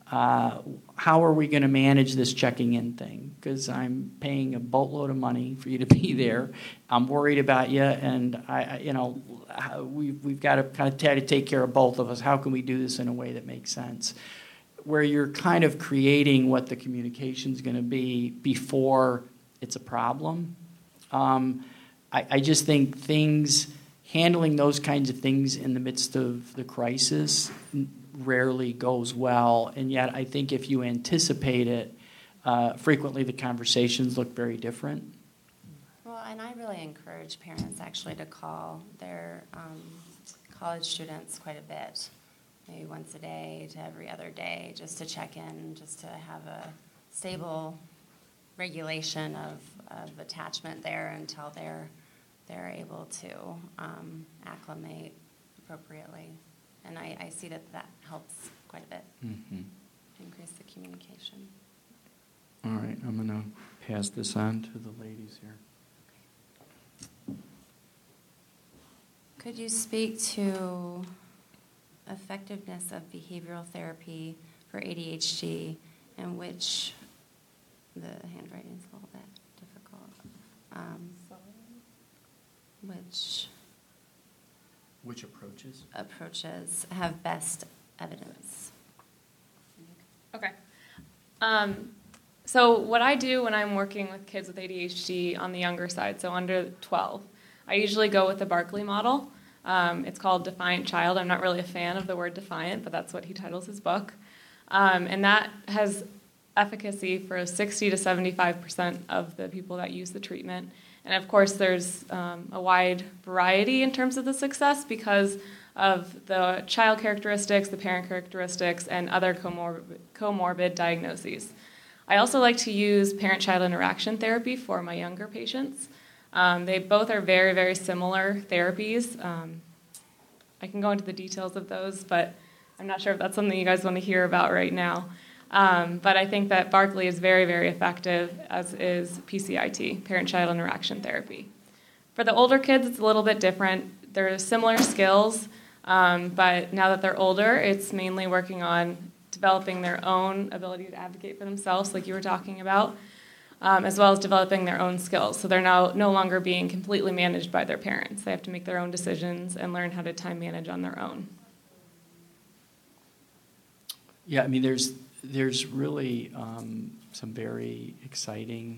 how are we going to manage this checking in thing? Because I'm paying a boatload of money for you to be there. I'm worried about you, and we've got to kind of try to take care of both of us. How can we do this in a way that makes sense? Where you're kind of creating what the communication is going to be before it's a problem. I just think handling those kinds of things in the midst of the crisis rarely goes well, and yet I think if you anticipate it, frequently the conversations look very different. Well, and I really encourage parents actually to call their college students quite a bit, maybe once a day to every other day, just to check in, just to have a stable regulation of attachment there until they're able to acclimate appropriately. And I see that helps quite a bit to increase the communication. All right, I'm going to pass this on to the ladies here. Could you speak to effectiveness of behavioral therapy for ADHD, and which the handwriting is a little bit difficult. Which approaches have best evidence? Okay. So what I do when I'm working with kids with ADHD on the younger side, so under 12, I usually go with the Barkley model. It's called Defiant Child. I'm not really a fan of the word defiant, but that's what he titles his book. And that has efficacy for 60 to 75% of the people that use the treatment. And of course, there's a wide variety in terms of the success because of the child characteristics, the parent characteristics, and other comorbid diagnoses. I also like to use parent-child interaction therapy for my younger patients. They both are very, very similar therapies. I can go into the details of those, but I'm not sure if that's something you guys want to hear about right now. But I think that Barkley is very, very effective, as is PCIT, parent-child interaction therapy. For the older kids, it's a little bit different. There are similar skills, but now that they're older, it's mainly working on developing their own ability to advocate for themselves, like you were talking about, as well as developing their own skills. So they're now no longer being completely managed by their parents. They have to make their own decisions and learn how to time manage on their own. Yeah, I mean, there's really some very exciting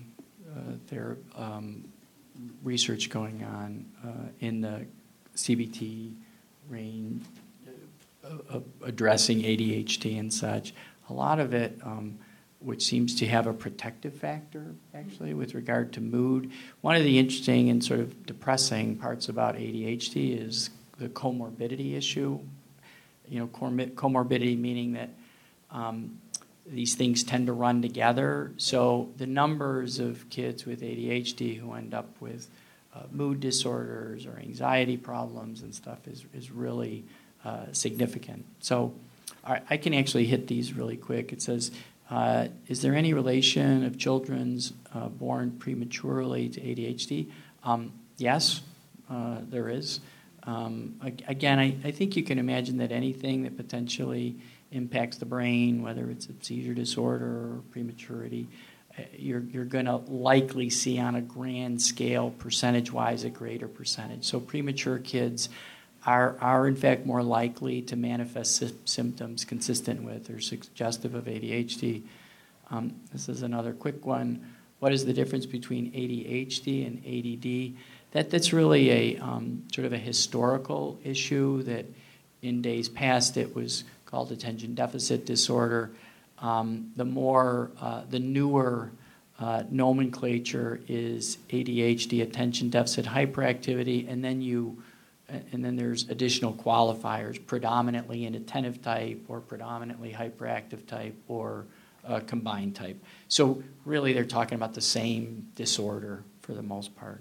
research going on in the CBT range, addressing ADHD and such. A lot of it, which seems to have a protective factor, actually, with regard to mood. One of the interesting and sort of depressing parts about ADHD is the comorbidity issue. You know, comorbidity meaning that these things tend to run together. So the numbers of kids with ADHD who end up with mood disorders or anxiety problems and stuff is really significant. So I can actually hit these really quick. It says, is there any relation of children's born prematurely to ADHD? Yes, there is. Again, I think you can imagine that anything that potentially impacts the brain, whether it's a seizure disorder or prematurity, you're going to likely see on a grand scale, percentage-wise, a greater percentage. So premature kids are in fact more likely to manifest symptoms consistent with or suggestive of ADHD. This is another quick one. What is the difference between ADHD and ADD? That's really a sort of a historical issue that in days past it was called attention deficit disorder. The newer nomenclature is ADHD, attention deficit hyperactivity, and then there's additional qualifiers, predominantly inattentive type or predominantly hyperactive type or combined type. So really they're talking about the same disorder for the most part.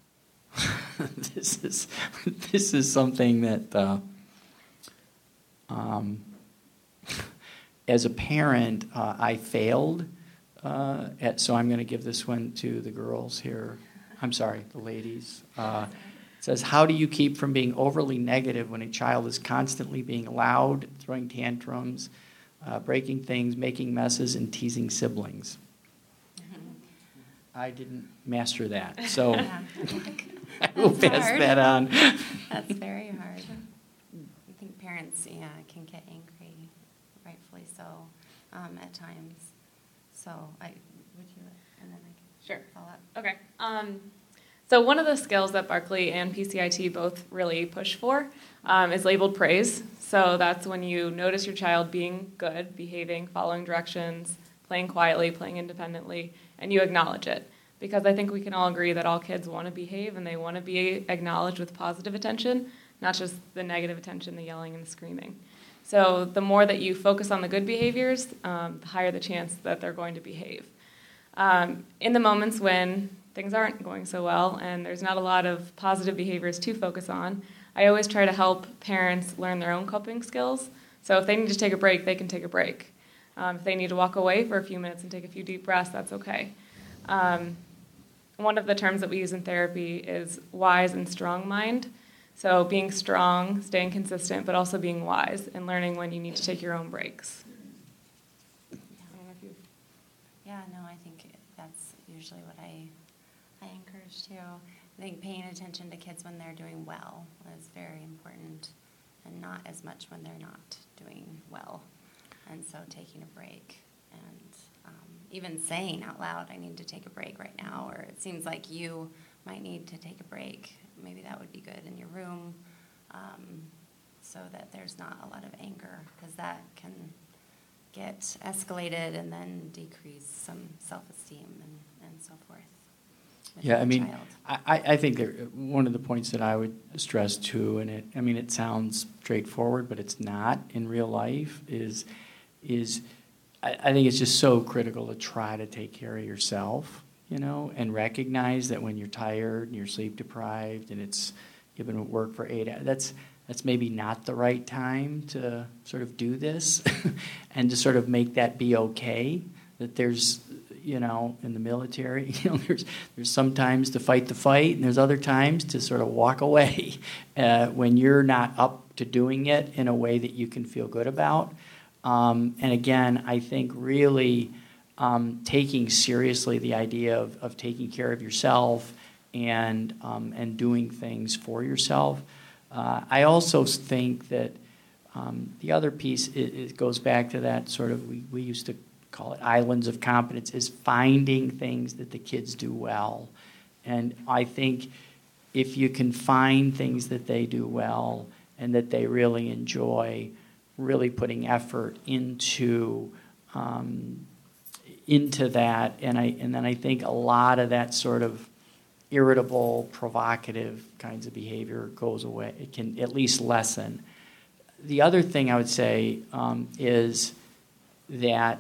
This is something that as a parent I failed at, so I'm going to give this one to the girls here. I'm sorry, the ladies. It says, how do you keep from being overly negative when a child is constantly being loud, throwing tantrums, breaking things, making messes, and teasing siblings. I didn't master that, so Yeah. I will That's pass hard. that on. That's very hard. I think parents, can get angry, rightfully so, at times. So would you, and then I can Sure. follow up. Okay. So one of the skills that Barkley and PCIT both really push for is labeled praise. So that's when you notice your child being good, behaving, following directions, playing quietly, playing independently, and you acknowledge it. Because I think we can all agree that all kids want to behave and they want to be acknowledged with positive attention, not just the negative attention, the yelling and the screaming. So the more that you focus on the good behaviors, the higher the chance that they're going to behave. In the moments when things aren't going so well and there's not a lot of positive behaviors to focus on, I always try to help parents learn their own coping skills. So if they need to take a break, they can take a break. If they need to walk away for a few minutes and take a few deep breaths, that's okay. One of the terms that we use in therapy is wise and strong mind. So being strong, staying consistent, but also being wise and learning when you need to take your own breaks. Yeah, no, I think that's usually what I encourage too. I think paying attention to kids when they're doing well is very important, and not as much when they're not doing well. And so taking a break and even saying out loud, I need to take a break right now, or it seems like you might need to take a break. Maybe that would be good in your room, so that there's not a lot of anger, because that can get escalated and then decrease some self-esteem and so forth. With Yeah, the I mean, child. I think one of the points that I would stress too, and it sounds straightforward, but it's not in real life, is I think it's just so critical to try to take care of yourself, and recognize that when you're tired and you're sleep deprived and you've been at work for 8 hours, that's maybe not the right time to sort of do this, and to sort of make that be okay. That there's, in the military, there's sometimes to fight the fight, and there's other times to sort of walk away when you're not up to doing it in a way that you can feel good about. And again, I think really taking seriously the idea of taking care of yourself and doing things for yourself. I also think that the other piece, it goes back to that sort of, we used to call it islands of competence, is finding things that the kids do well. And I think if you can find things that they do well and that they really enjoy, really putting effort into that, and then I think a lot of that sort of irritable, provocative kinds of behavior goes away. It can at least lessen. The other thing I would say is that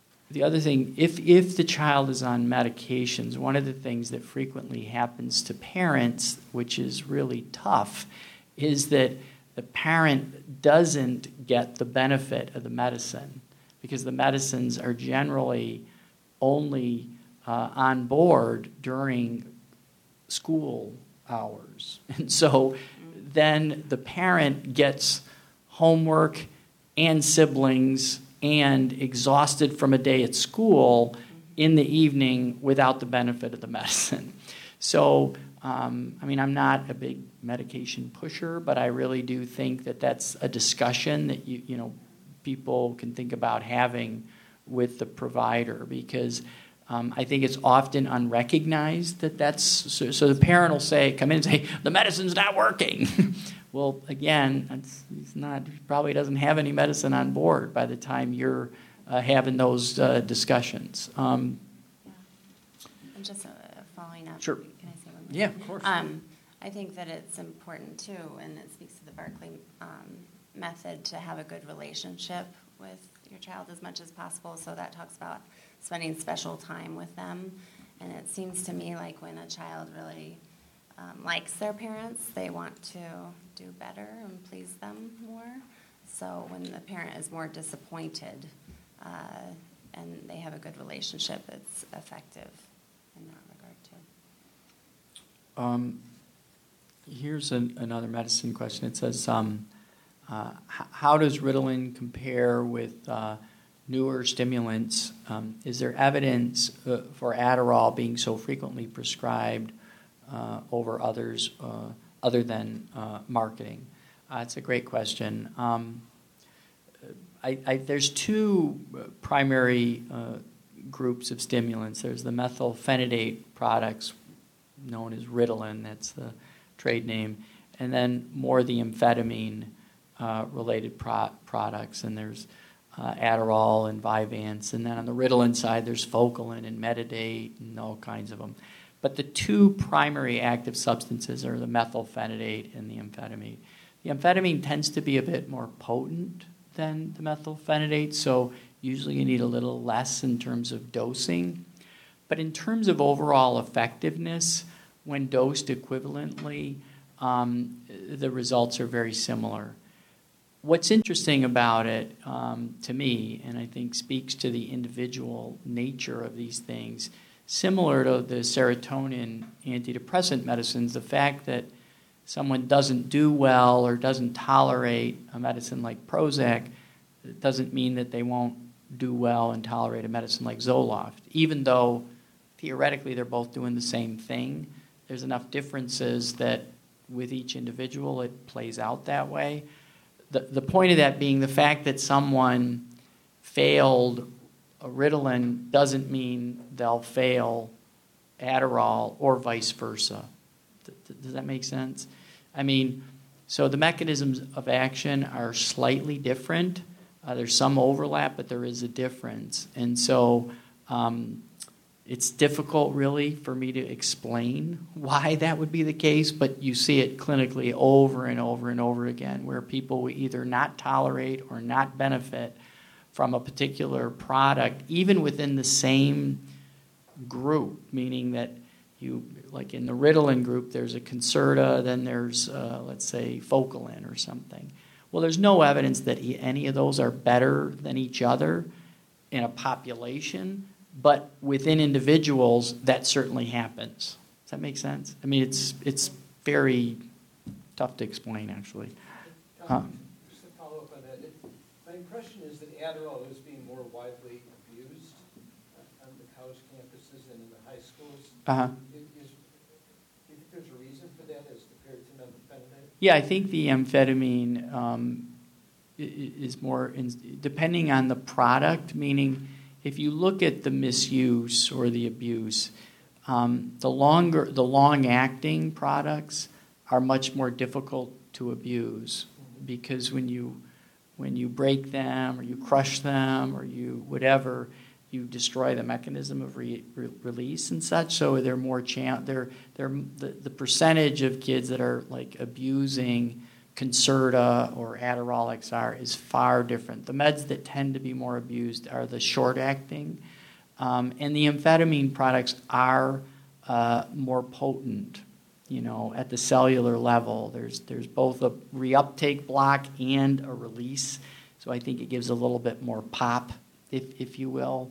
if the child is on medications, one of the things that frequently happens to parents, which is really tough, is that the parent doesn't get the benefit of the medicine, because the medicines are generally only on board during school hours. And so then the parent gets homework and siblings and exhausted from a day at school in the evening without the benefit of the medicine. So, I'm not a big medication pusher, but I really do think that that's a discussion that people can think about having with the provider, because I think it's often unrecognized that's so the parent will come in and say, the medicine's not working. Well, again, he probably doesn't have any medicine on board by the time you're having those discussions. And just following up. Sure. Can I say one more? Yeah, of course. I think that it's important too, and it speaks to the Barkley method, to have a good relationship with your child as much as possible. So that talks about spending special time with them. And it seems to me like when a child really likes their parents, they want to do better and please them more. So when the parent is more disappointed and they have a good relationship, it's effective in that regard too. Here's another medicine question. It says, how does Ritalin compare with newer stimulants? Is there evidence for Adderall being so frequently prescribed over others other than marketing? It's a great question. There's two primary groups of stimulants. There's the methylphenidate products, known as Ritalin, that's the trade name, and then more the amphetamine related products, and there's Adderall and Vyvanse, and then on the Ritalin side there's Focalin and Metadate and all kinds of them. But the two primary active substances are the methylphenidate and the amphetamine. The amphetamine tends to be a bit more potent than the methylphenidate, so usually you need a little less in terms of dosing. But in terms of overall effectiveness, when dosed equivalently, the results are very similar. What's interesting about it, to me, and I think speaks to the individual nature of these things, similar to the serotonin antidepressant medicines, the fact that someone doesn't do well or doesn't tolerate a medicine like Prozac doesn't mean that they won't do well and tolerate a medicine like Zoloft, even though theoretically they're both doing the same thing. There's enough differences that with each individual it plays out that way. The point of that being the fact that someone failed a Ritalin doesn't mean they'll fail Adderall or vice versa. Does that make sense? I mean, so the mechanisms of action are slightly different. There's some overlap, but there is a difference. And so it's difficult, really, for me to explain why that would be the case, but you see it clinically over and over and over again, where people will either not tolerate or not benefit from a particular product, even within the same group, meaning that you, like in the Ritalin group, there's a Concerta, then there's, let's say, Focalin or something. Well, there's no evidence that any of those are better than each other in a population, but within individuals, that certainly happens. Does that make sense? I mean, it's very tough to explain, actually. Just to follow up on that, my impression is that Adderall is being more widely abused on the college campuses and in the high schools. Do you think there's a reason for that as compared to methylphenidate? Yeah, I think the amphetamine is more, depending on the product, meaning if you look at the misuse or the abuse, the long-acting products are much more difficult to abuse because when you break them or you crush them or you whatever, you destroy the mechanism of release and such. So they're more the percentage of kids that are like abusing Concerta or Adderall XR is far different. The meds that tend to be more abused are the short-acting, and the amphetamine products are more potent. You know, at the cellular level, there's both a reuptake block and a release. So I think it gives a little bit more pop, if you will.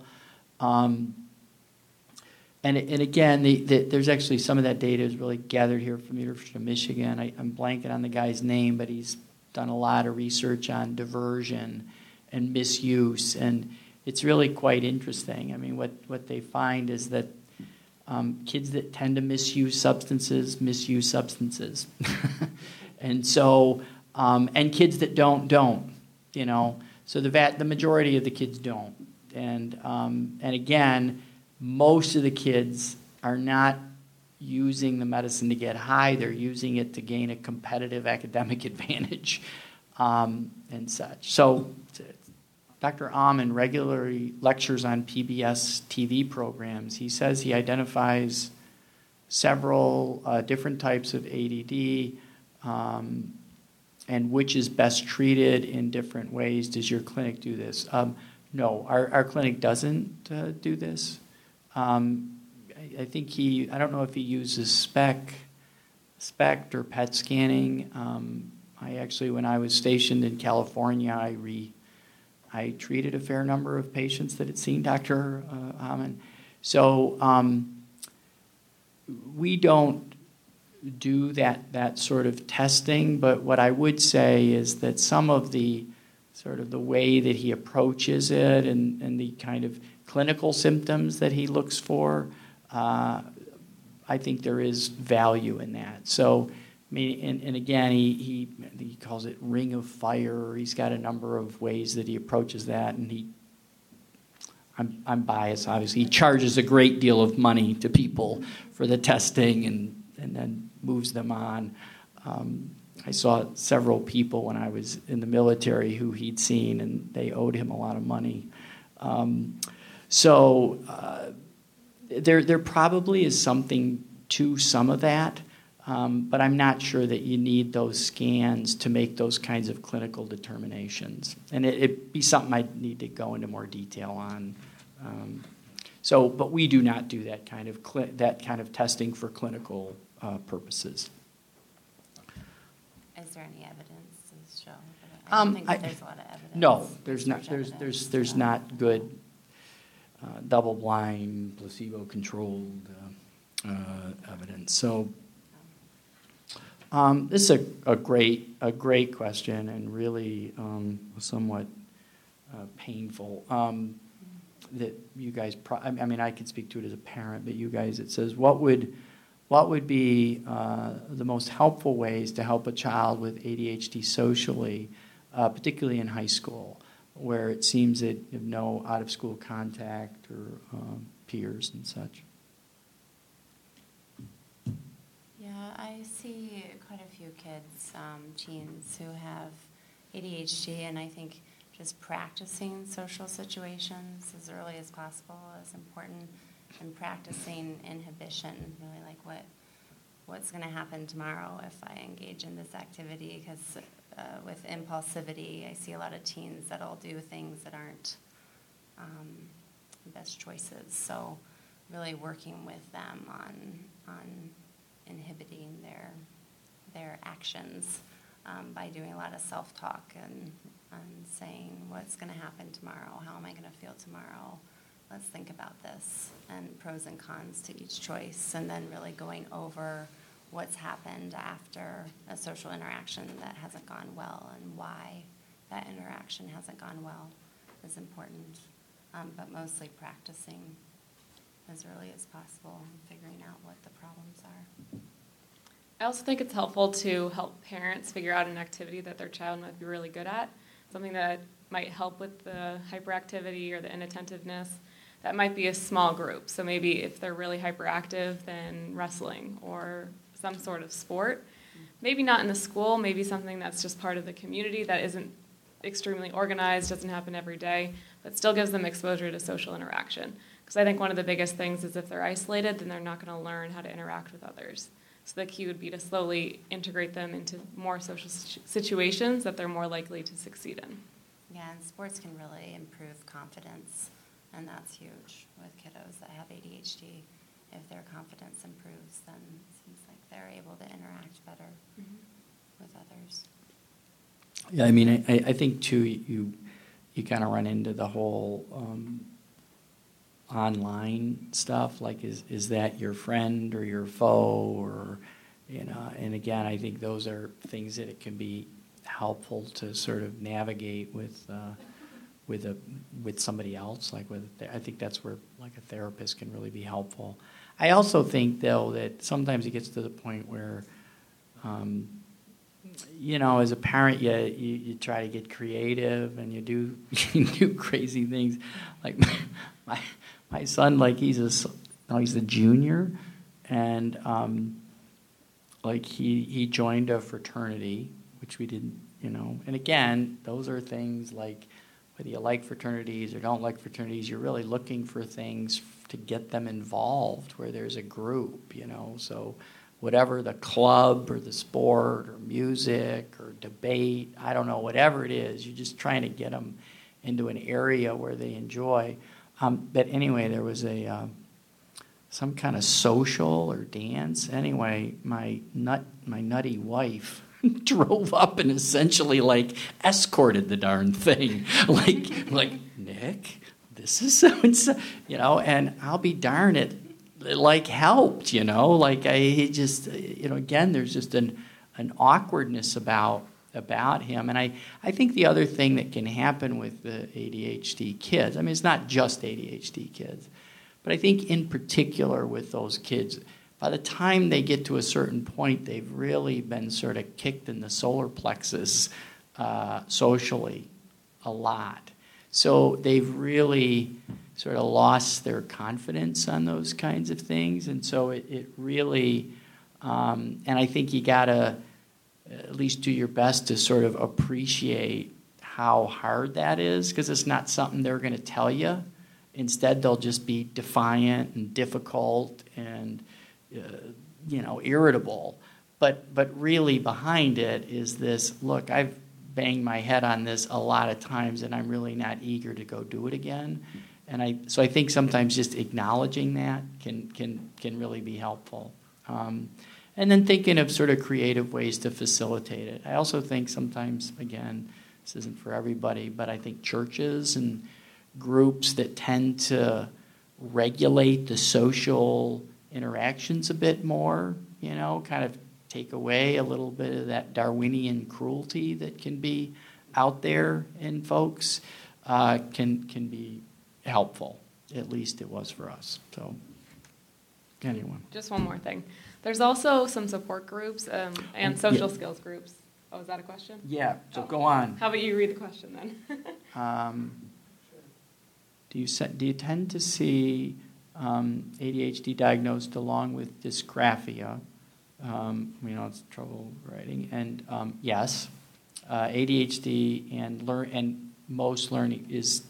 And again, there's actually some of that data is really gathered here from the University of Michigan. I'm blanking on the guy's name, but he's done a lot of research on diversion and misuse, and it's really quite interesting. I mean, what they find is that kids that tend to misuse substances. And so, and kids that don't, you know. So the majority of the kids don't. And again, most of the kids are not using the medicine to get high. They're using it to gain a competitive academic advantage and such. So Dr. Amen regularly lectures on PBS TV programs. He says he identifies several different types of ADD and which is best treated in different ways. Does your clinic do this? No, our clinic doesn't do this. I think I don't know if he uses SPECT or PET scanning. I actually, when I was stationed in California, I treated a fair number of patients that had seen Dr. Amen. So we don't do that sort of testing, but what I would say is that some of the sort of the way that he approaches it and the kind of clinical symptoms that he looks for, I think there is value in that. So, I mean, and again, he calls it Ring of Fire. He's got a number of ways that he approaches that, and I'm biased, obviously. He charges a great deal of money to people for the testing and then moves them on. I saw several people when I was in the military who he'd seen, and they owed him a lot of money. So there probably is something to some of that, but I'm not sure that you need those scans to make those kinds of clinical determinations. And it'd be something I'd need to go into more detail on. But we do not do that kind of testing for clinical purposes. Is there any evidence to show? I don't think that there's a lot of evidence. No, there's not. There's not good double-blind, placebo-controlled evidence. So this is a great question and really somewhat painful. That you guys, I mean, I could speak to it as a parent, but you guys, it says, what would be the most helpful ways to help a child with ADHD socially, particularly in high school, where it seems that you have no out-of-school contact or peers and such? Yeah, I see quite a few kids, teens who have ADHD, and I think just practicing social situations as early as possible is important, and practicing inhibition, really like what's going to happen tomorrow if I engage in this activity, because with impulsivity, I see a lot of teens that'll do things that aren't the best choices. So really working with them on inhibiting their actions by doing a lot of self-talk and saying what's going to happen tomorrow, how am I going to feel tomorrow, let's think about this, and pros and cons to each choice, and then really going over what's happened after a social interaction that hasn't gone well and why that interaction hasn't gone well is important, but mostly practicing as early as possible and figuring out what the problems are. I also think it's helpful to help parents figure out an activity that their child might be really good at, something that might help with the hyperactivity or the inattentiveness. That might be a small group. So maybe if they're really hyperactive, then wrestling or some sort of sport. Maybe not in the school, maybe something that's just part of the community that isn't extremely organized, doesn't happen every day, but still gives them exposure to social interaction. Because I think one of the biggest things is if they're isolated, then they're not going to learn how to interact with others. So the key would be to slowly integrate them into more social situations that they're more likely to succeed in. Yeah, and sports can really improve confidence, and that's huge with kiddos that have ADHD. If their confidence improves, then it seems like they're able to interact better with others. Yeah, I mean, I think too, you kind of run into the whole online stuff, like is that your friend or your foe, or and again, I think those are things that it can be helpful to sort of navigate with somebody else, I think that's where like a therapist can really be helpful. I also think though that sometimes it gets to the point where as a parent you try to get creative and you do crazy things. Like my son, like he's a junior, and like he joined a fraternity, which we didn't, and again, those are things like whether you like fraternities or don't like fraternities, you're really looking for things to get them involved where there's a group, so whatever the club or the sport or music or debate, I don't know, whatever it is, you're just trying to get them into an area where they enjoy. But anyway, there was some kind of social or dance. Anyway, my nutty wife drove up and essentially like escorted the darn thing. like Nick, this is so and so, and I'll be darned, like helped, like I just, again, there's just an awkwardness about him. And I think the other thing that can happen with the ADHD kids, I mean, it's not just ADHD kids, but I think in particular with those kids, by the time they get to a certain point, they've really been sort of kicked in the solar plexus socially a lot. So they've really sort of lost their confidence on those kinds of things. And so it really, and I think you got to at least do your best to sort of appreciate how hard that is, because it's not something they're going to tell you. Instead, they'll just be defiant and difficult and irritable. But really behind it is this, look, I've banged my head on this a lot of times and I'm really not eager to go do it again. And so I think sometimes just acknowledging that can really be helpful. And then thinking of sort of creative ways to facilitate it. I also think sometimes, again, this isn't for everybody, but I think churches and groups that tend to regulate the social interactions a bit more, kind of take away a little bit of that Darwinian cruelty that can be out there in folks, can be helpful. At least it was for us. So, anyone? Just one more thing. There's also some support groups and social skills groups. Oh, is that a question? Yeah, so go on. How about you read the question then? Do you tend to see ADHD diagnosed along with dysgraphia? It's trouble writing. And yes, ADHD and most learning is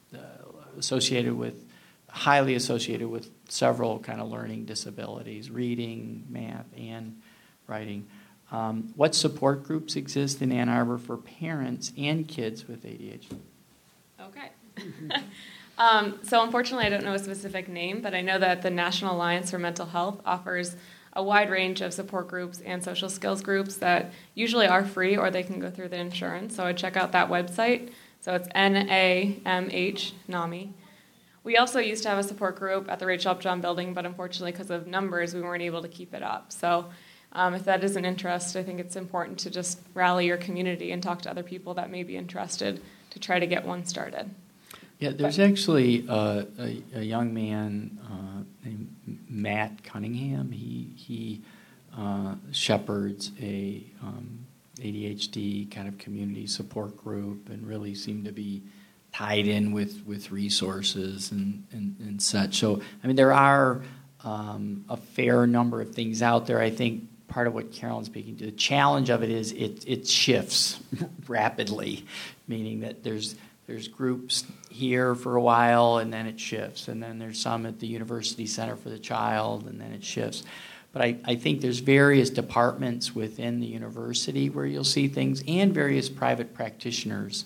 highly associated with several kind of learning disabilities, reading, math, and writing. What support groups exist in Ann Arbor for parents and kids with ADHD? Okay. So unfortunately, I don't know a specific name, but I know that the National Alliance for Mental Health offers a wide range of support groups and social skills groups that usually are free or they can go through the insurance. So I'd check out that website. So it's NAMH, NAMI. We also used to have a support group at the Rachel Upjohn building, but unfortunately because of numbers, we weren't able to keep it up. So if that is an interest, I think it's important to just rally your community and talk to other people that may be interested to try to get one started. Yeah, there's actually a young man named Matt Cunningham. He shepherds a ADHD kind of community support group and really seemed to be tied in with resources and such. So, I mean, there are a fair number of things out there. I think part of what Carolyn's speaking to, the challenge of it is it shifts rapidly, meaning that there's groups here for a while and then it shifts, and then there's some at the University Center for the Child and then it shifts. But I think there's various departments within the university where you'll see things and various private practitioners.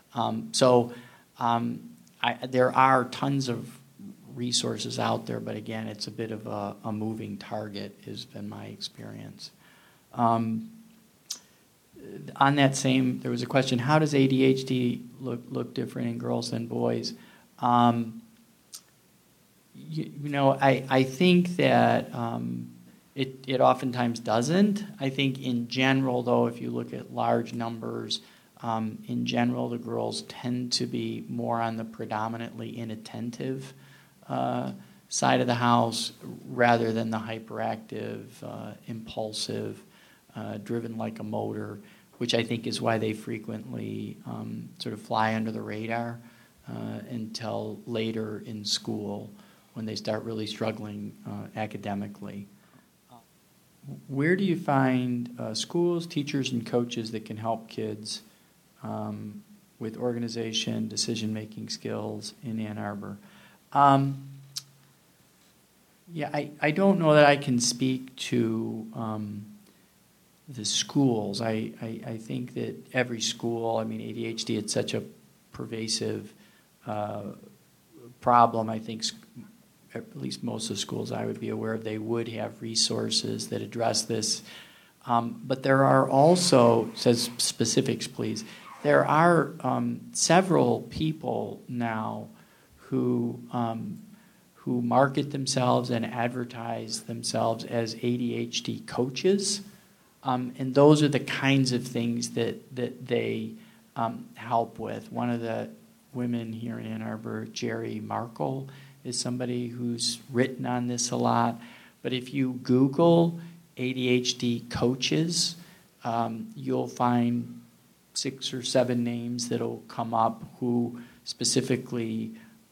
There are tons of resources out there, but again, it's a bit of a moving target, has been my experience. On that same, there was a question, how does ADHD look different in girls than boys? I think that it oftentimes doesn't. I think in general, though, if you look at large numbers, in general, the girls tend to be more on the predominantly inattentive side of the house rather than the hyperactive, impulsive, driven like a motor, which I think is why they frequently sort of fly under the radar until later in school when they start really struggling academically. Where do you find schools, teachers, and coaches that can help kids with organization, decision-making skills in Ann Arbor? I don't know that I can speak to the schools. I think that every school, ADHD, it's such a pervasive problem. I think at least most of the schools I would be aware of, they would have resources that address this. But there are also, says specifics please, there are several people now who who market themselves and advertise themselves as ADHD coaches. And those are the kinds of things that they help with. One of the women here in Ann Arbor, Jerry Markle, is somebody who's written on this a lot. But if you Google ADHD coaches, you'll find 6 or 7 names that'll come up who specifically,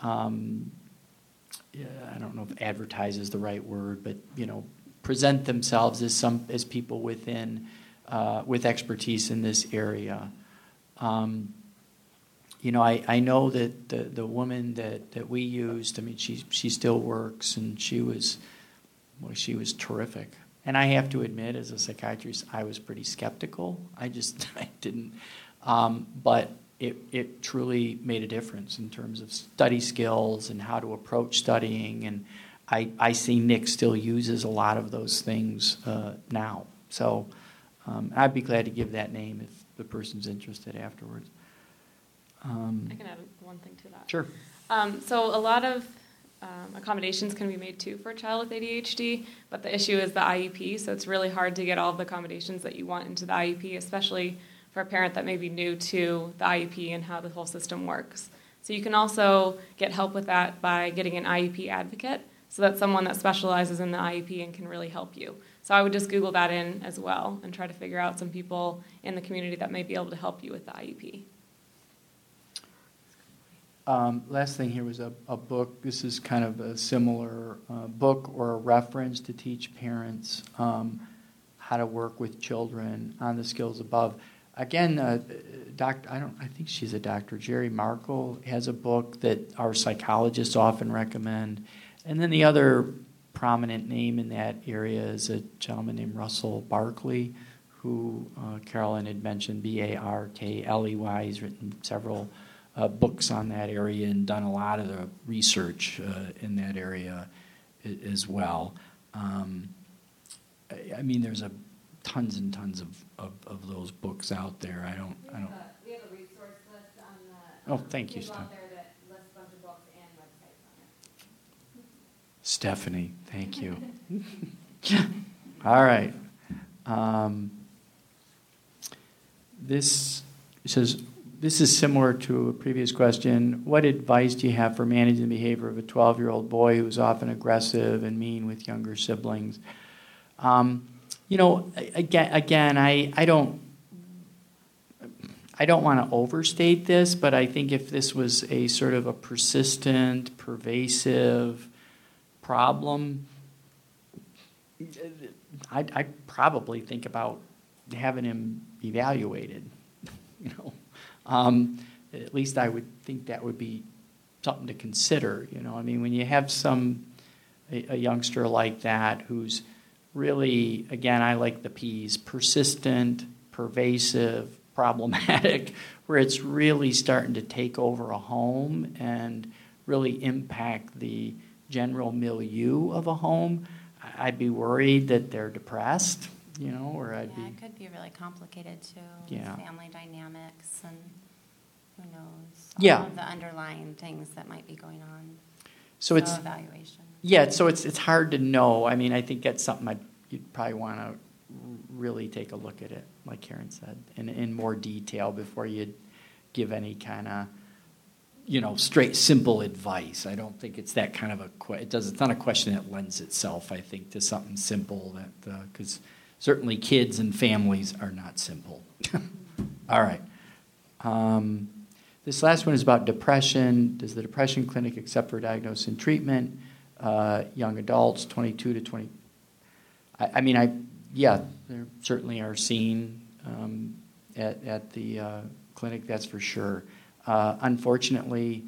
I don't know if advertise is the right word, but present themselves as people within with expertise in this area. I know that the woman that we used, I mean, she still works, and she was terrific. And I have to admit, as a psychiatrist, I was pretty skeptical. I didn't. But it truly made a difference in terms of study skills and how to approach studying. And I see Nick still uses a lot of those things now. So I'd be glad to give that name if the person's interested afterwards. I can add one thing to that. Sure. So a lot of accommodations can be made too for a child with ADHD, but the issue is the IEP, so it's really hard to get all of the accommodations that you want into the IEP, especially for a parent that may be new to the IEP and how the whole system works. So you can also get help with that by getting an IEP advocate, so that's someone that specializes in the IEP and can really help you. So I would just Google that in as well and try to figure out some people in the community that may be able to help you with the IEP. Last thing here was a book. This is kind of a similar book or a reference to teach parents how to work with children on the skills above. Again, I think she's a doctor. Jerry Markle has a book that our psychologists often recommend. And then the other prominent name in that area is a gentleman named Russell Barkley, who Carolyn had mentioned, Barkley. He's written several books on that area and done a lot of the research in that area as well. I mean, there's tons and tons of those books out there. We have a resource list on the. Oh, thank you, Stephanie. There that lists a bunch of books and websites on it. Stephanie, thank you. All right. This says. This is similar to a previous question. What advice do you have for managing the behavior of a 12-year-old boy who is often aggressive and mean with younger siblings? Again, I don't want to overstate this, but I think if this was a sort of a persistent, pervasive problem, I'd probably think about having him evaluated, At least I would think that would be something to consider. I mean, when you have a youngster like that who's really, again, I like the P's, persistent, pervasive, problematic, where it's really starting to take over a home and really impact the general milieu of a home, I'd be worried that they're depressed, or I'd be... it could be really complicated, too. Yeah. Family dynamics and who knows. Yeah. All of the underlying things that might be going on. So it's... evaluation. Yeah, so it's hard to know. I mean, I think that's something you'd probably want to really take a look at it, like Karen said, in more detail before you give any kind of, straight, simple advice. I don't think it's that kind of it's not a question that lends itself, I think, to something simple, because certainly kids and families are not simple. All right. This last one is about depression. Does the depression clinic accept for diagnosis and treatment? Young adults, 22 to 20. There certainly are seen at the clinic, that's for sure. Unfortunately,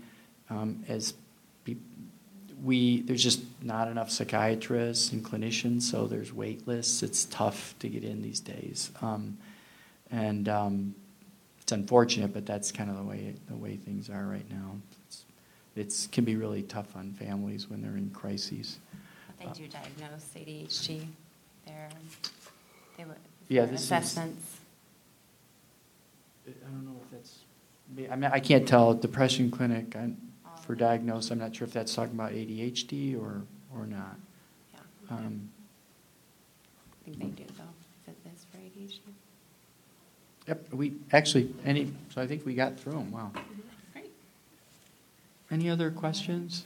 there's just not enough psychiatrists and clinicians, so there's wait lists. It's tough to get in these days, and it's unfortunate, but that's kind of the way things are right now. It can be really tough on families when they're in crises. But they do diagnose ADHD. This assessments. I don't know if that's. I mean, I can't tell. Depression clinic. for diagnosis. I'm not sure if that's talking about ADHD or not. Yeah. I think they do, though, fit this for ADHD. Yep, so I think we got through them. Wow. Great. Any other questions?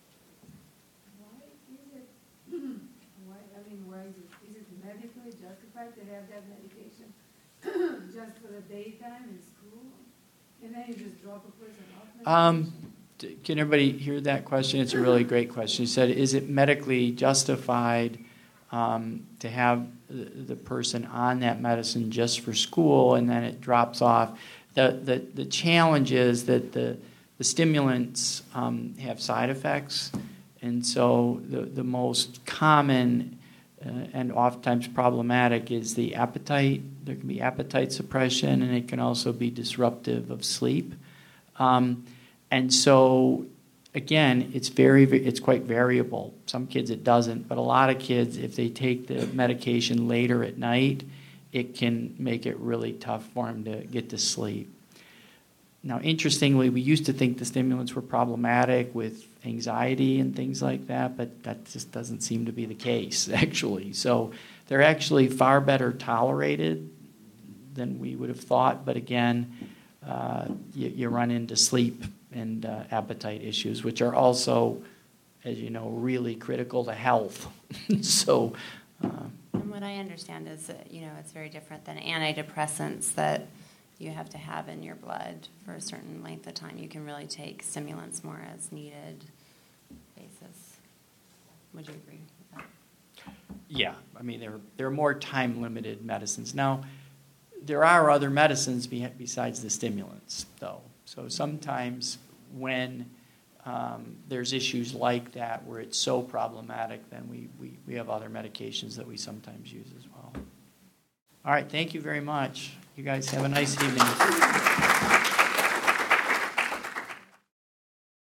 Why is it medically justified to have that medication just for the daytime in school? And then you just drop a person off medication? Can everybody hear that question? It's a really great question. He said, is it medically justified to have the person on that medicine just for school and then it drops off? The challenge is that the stimulants have side effects, and so the most common and oftentimes problematic is the appetite. There can be appetite suppression, and it can also be disruptive of sleep. And so, again, it's quite variable. Some kids it doesn't, but a lot of kids, if they take the medication later at night, it can make it really tough for them to get to sleep. Now, interestingly, we used to think the stimulants were problematic with anxiety and things like that, but that just doesn't seem to be the case, actually. So they're actually far better tolerated than we would have thought, but again, you run into sleep and appetite issues, which are also, as you know, really critical to health. So, and what I understand is that, it's very different than antidepressants that you have to have in your blood for a certain length of time. You can really take stimulants more as needed basis. Would you agree with that? Yeah, I mean, they're more time-limited medicines. Now, there are other medicines besides the stimulants, though. So sometimes when there's issues like that where it's so problematic, then we have other medications that we sometimes use as well. All right, thank you very much. You guys have a nice evening.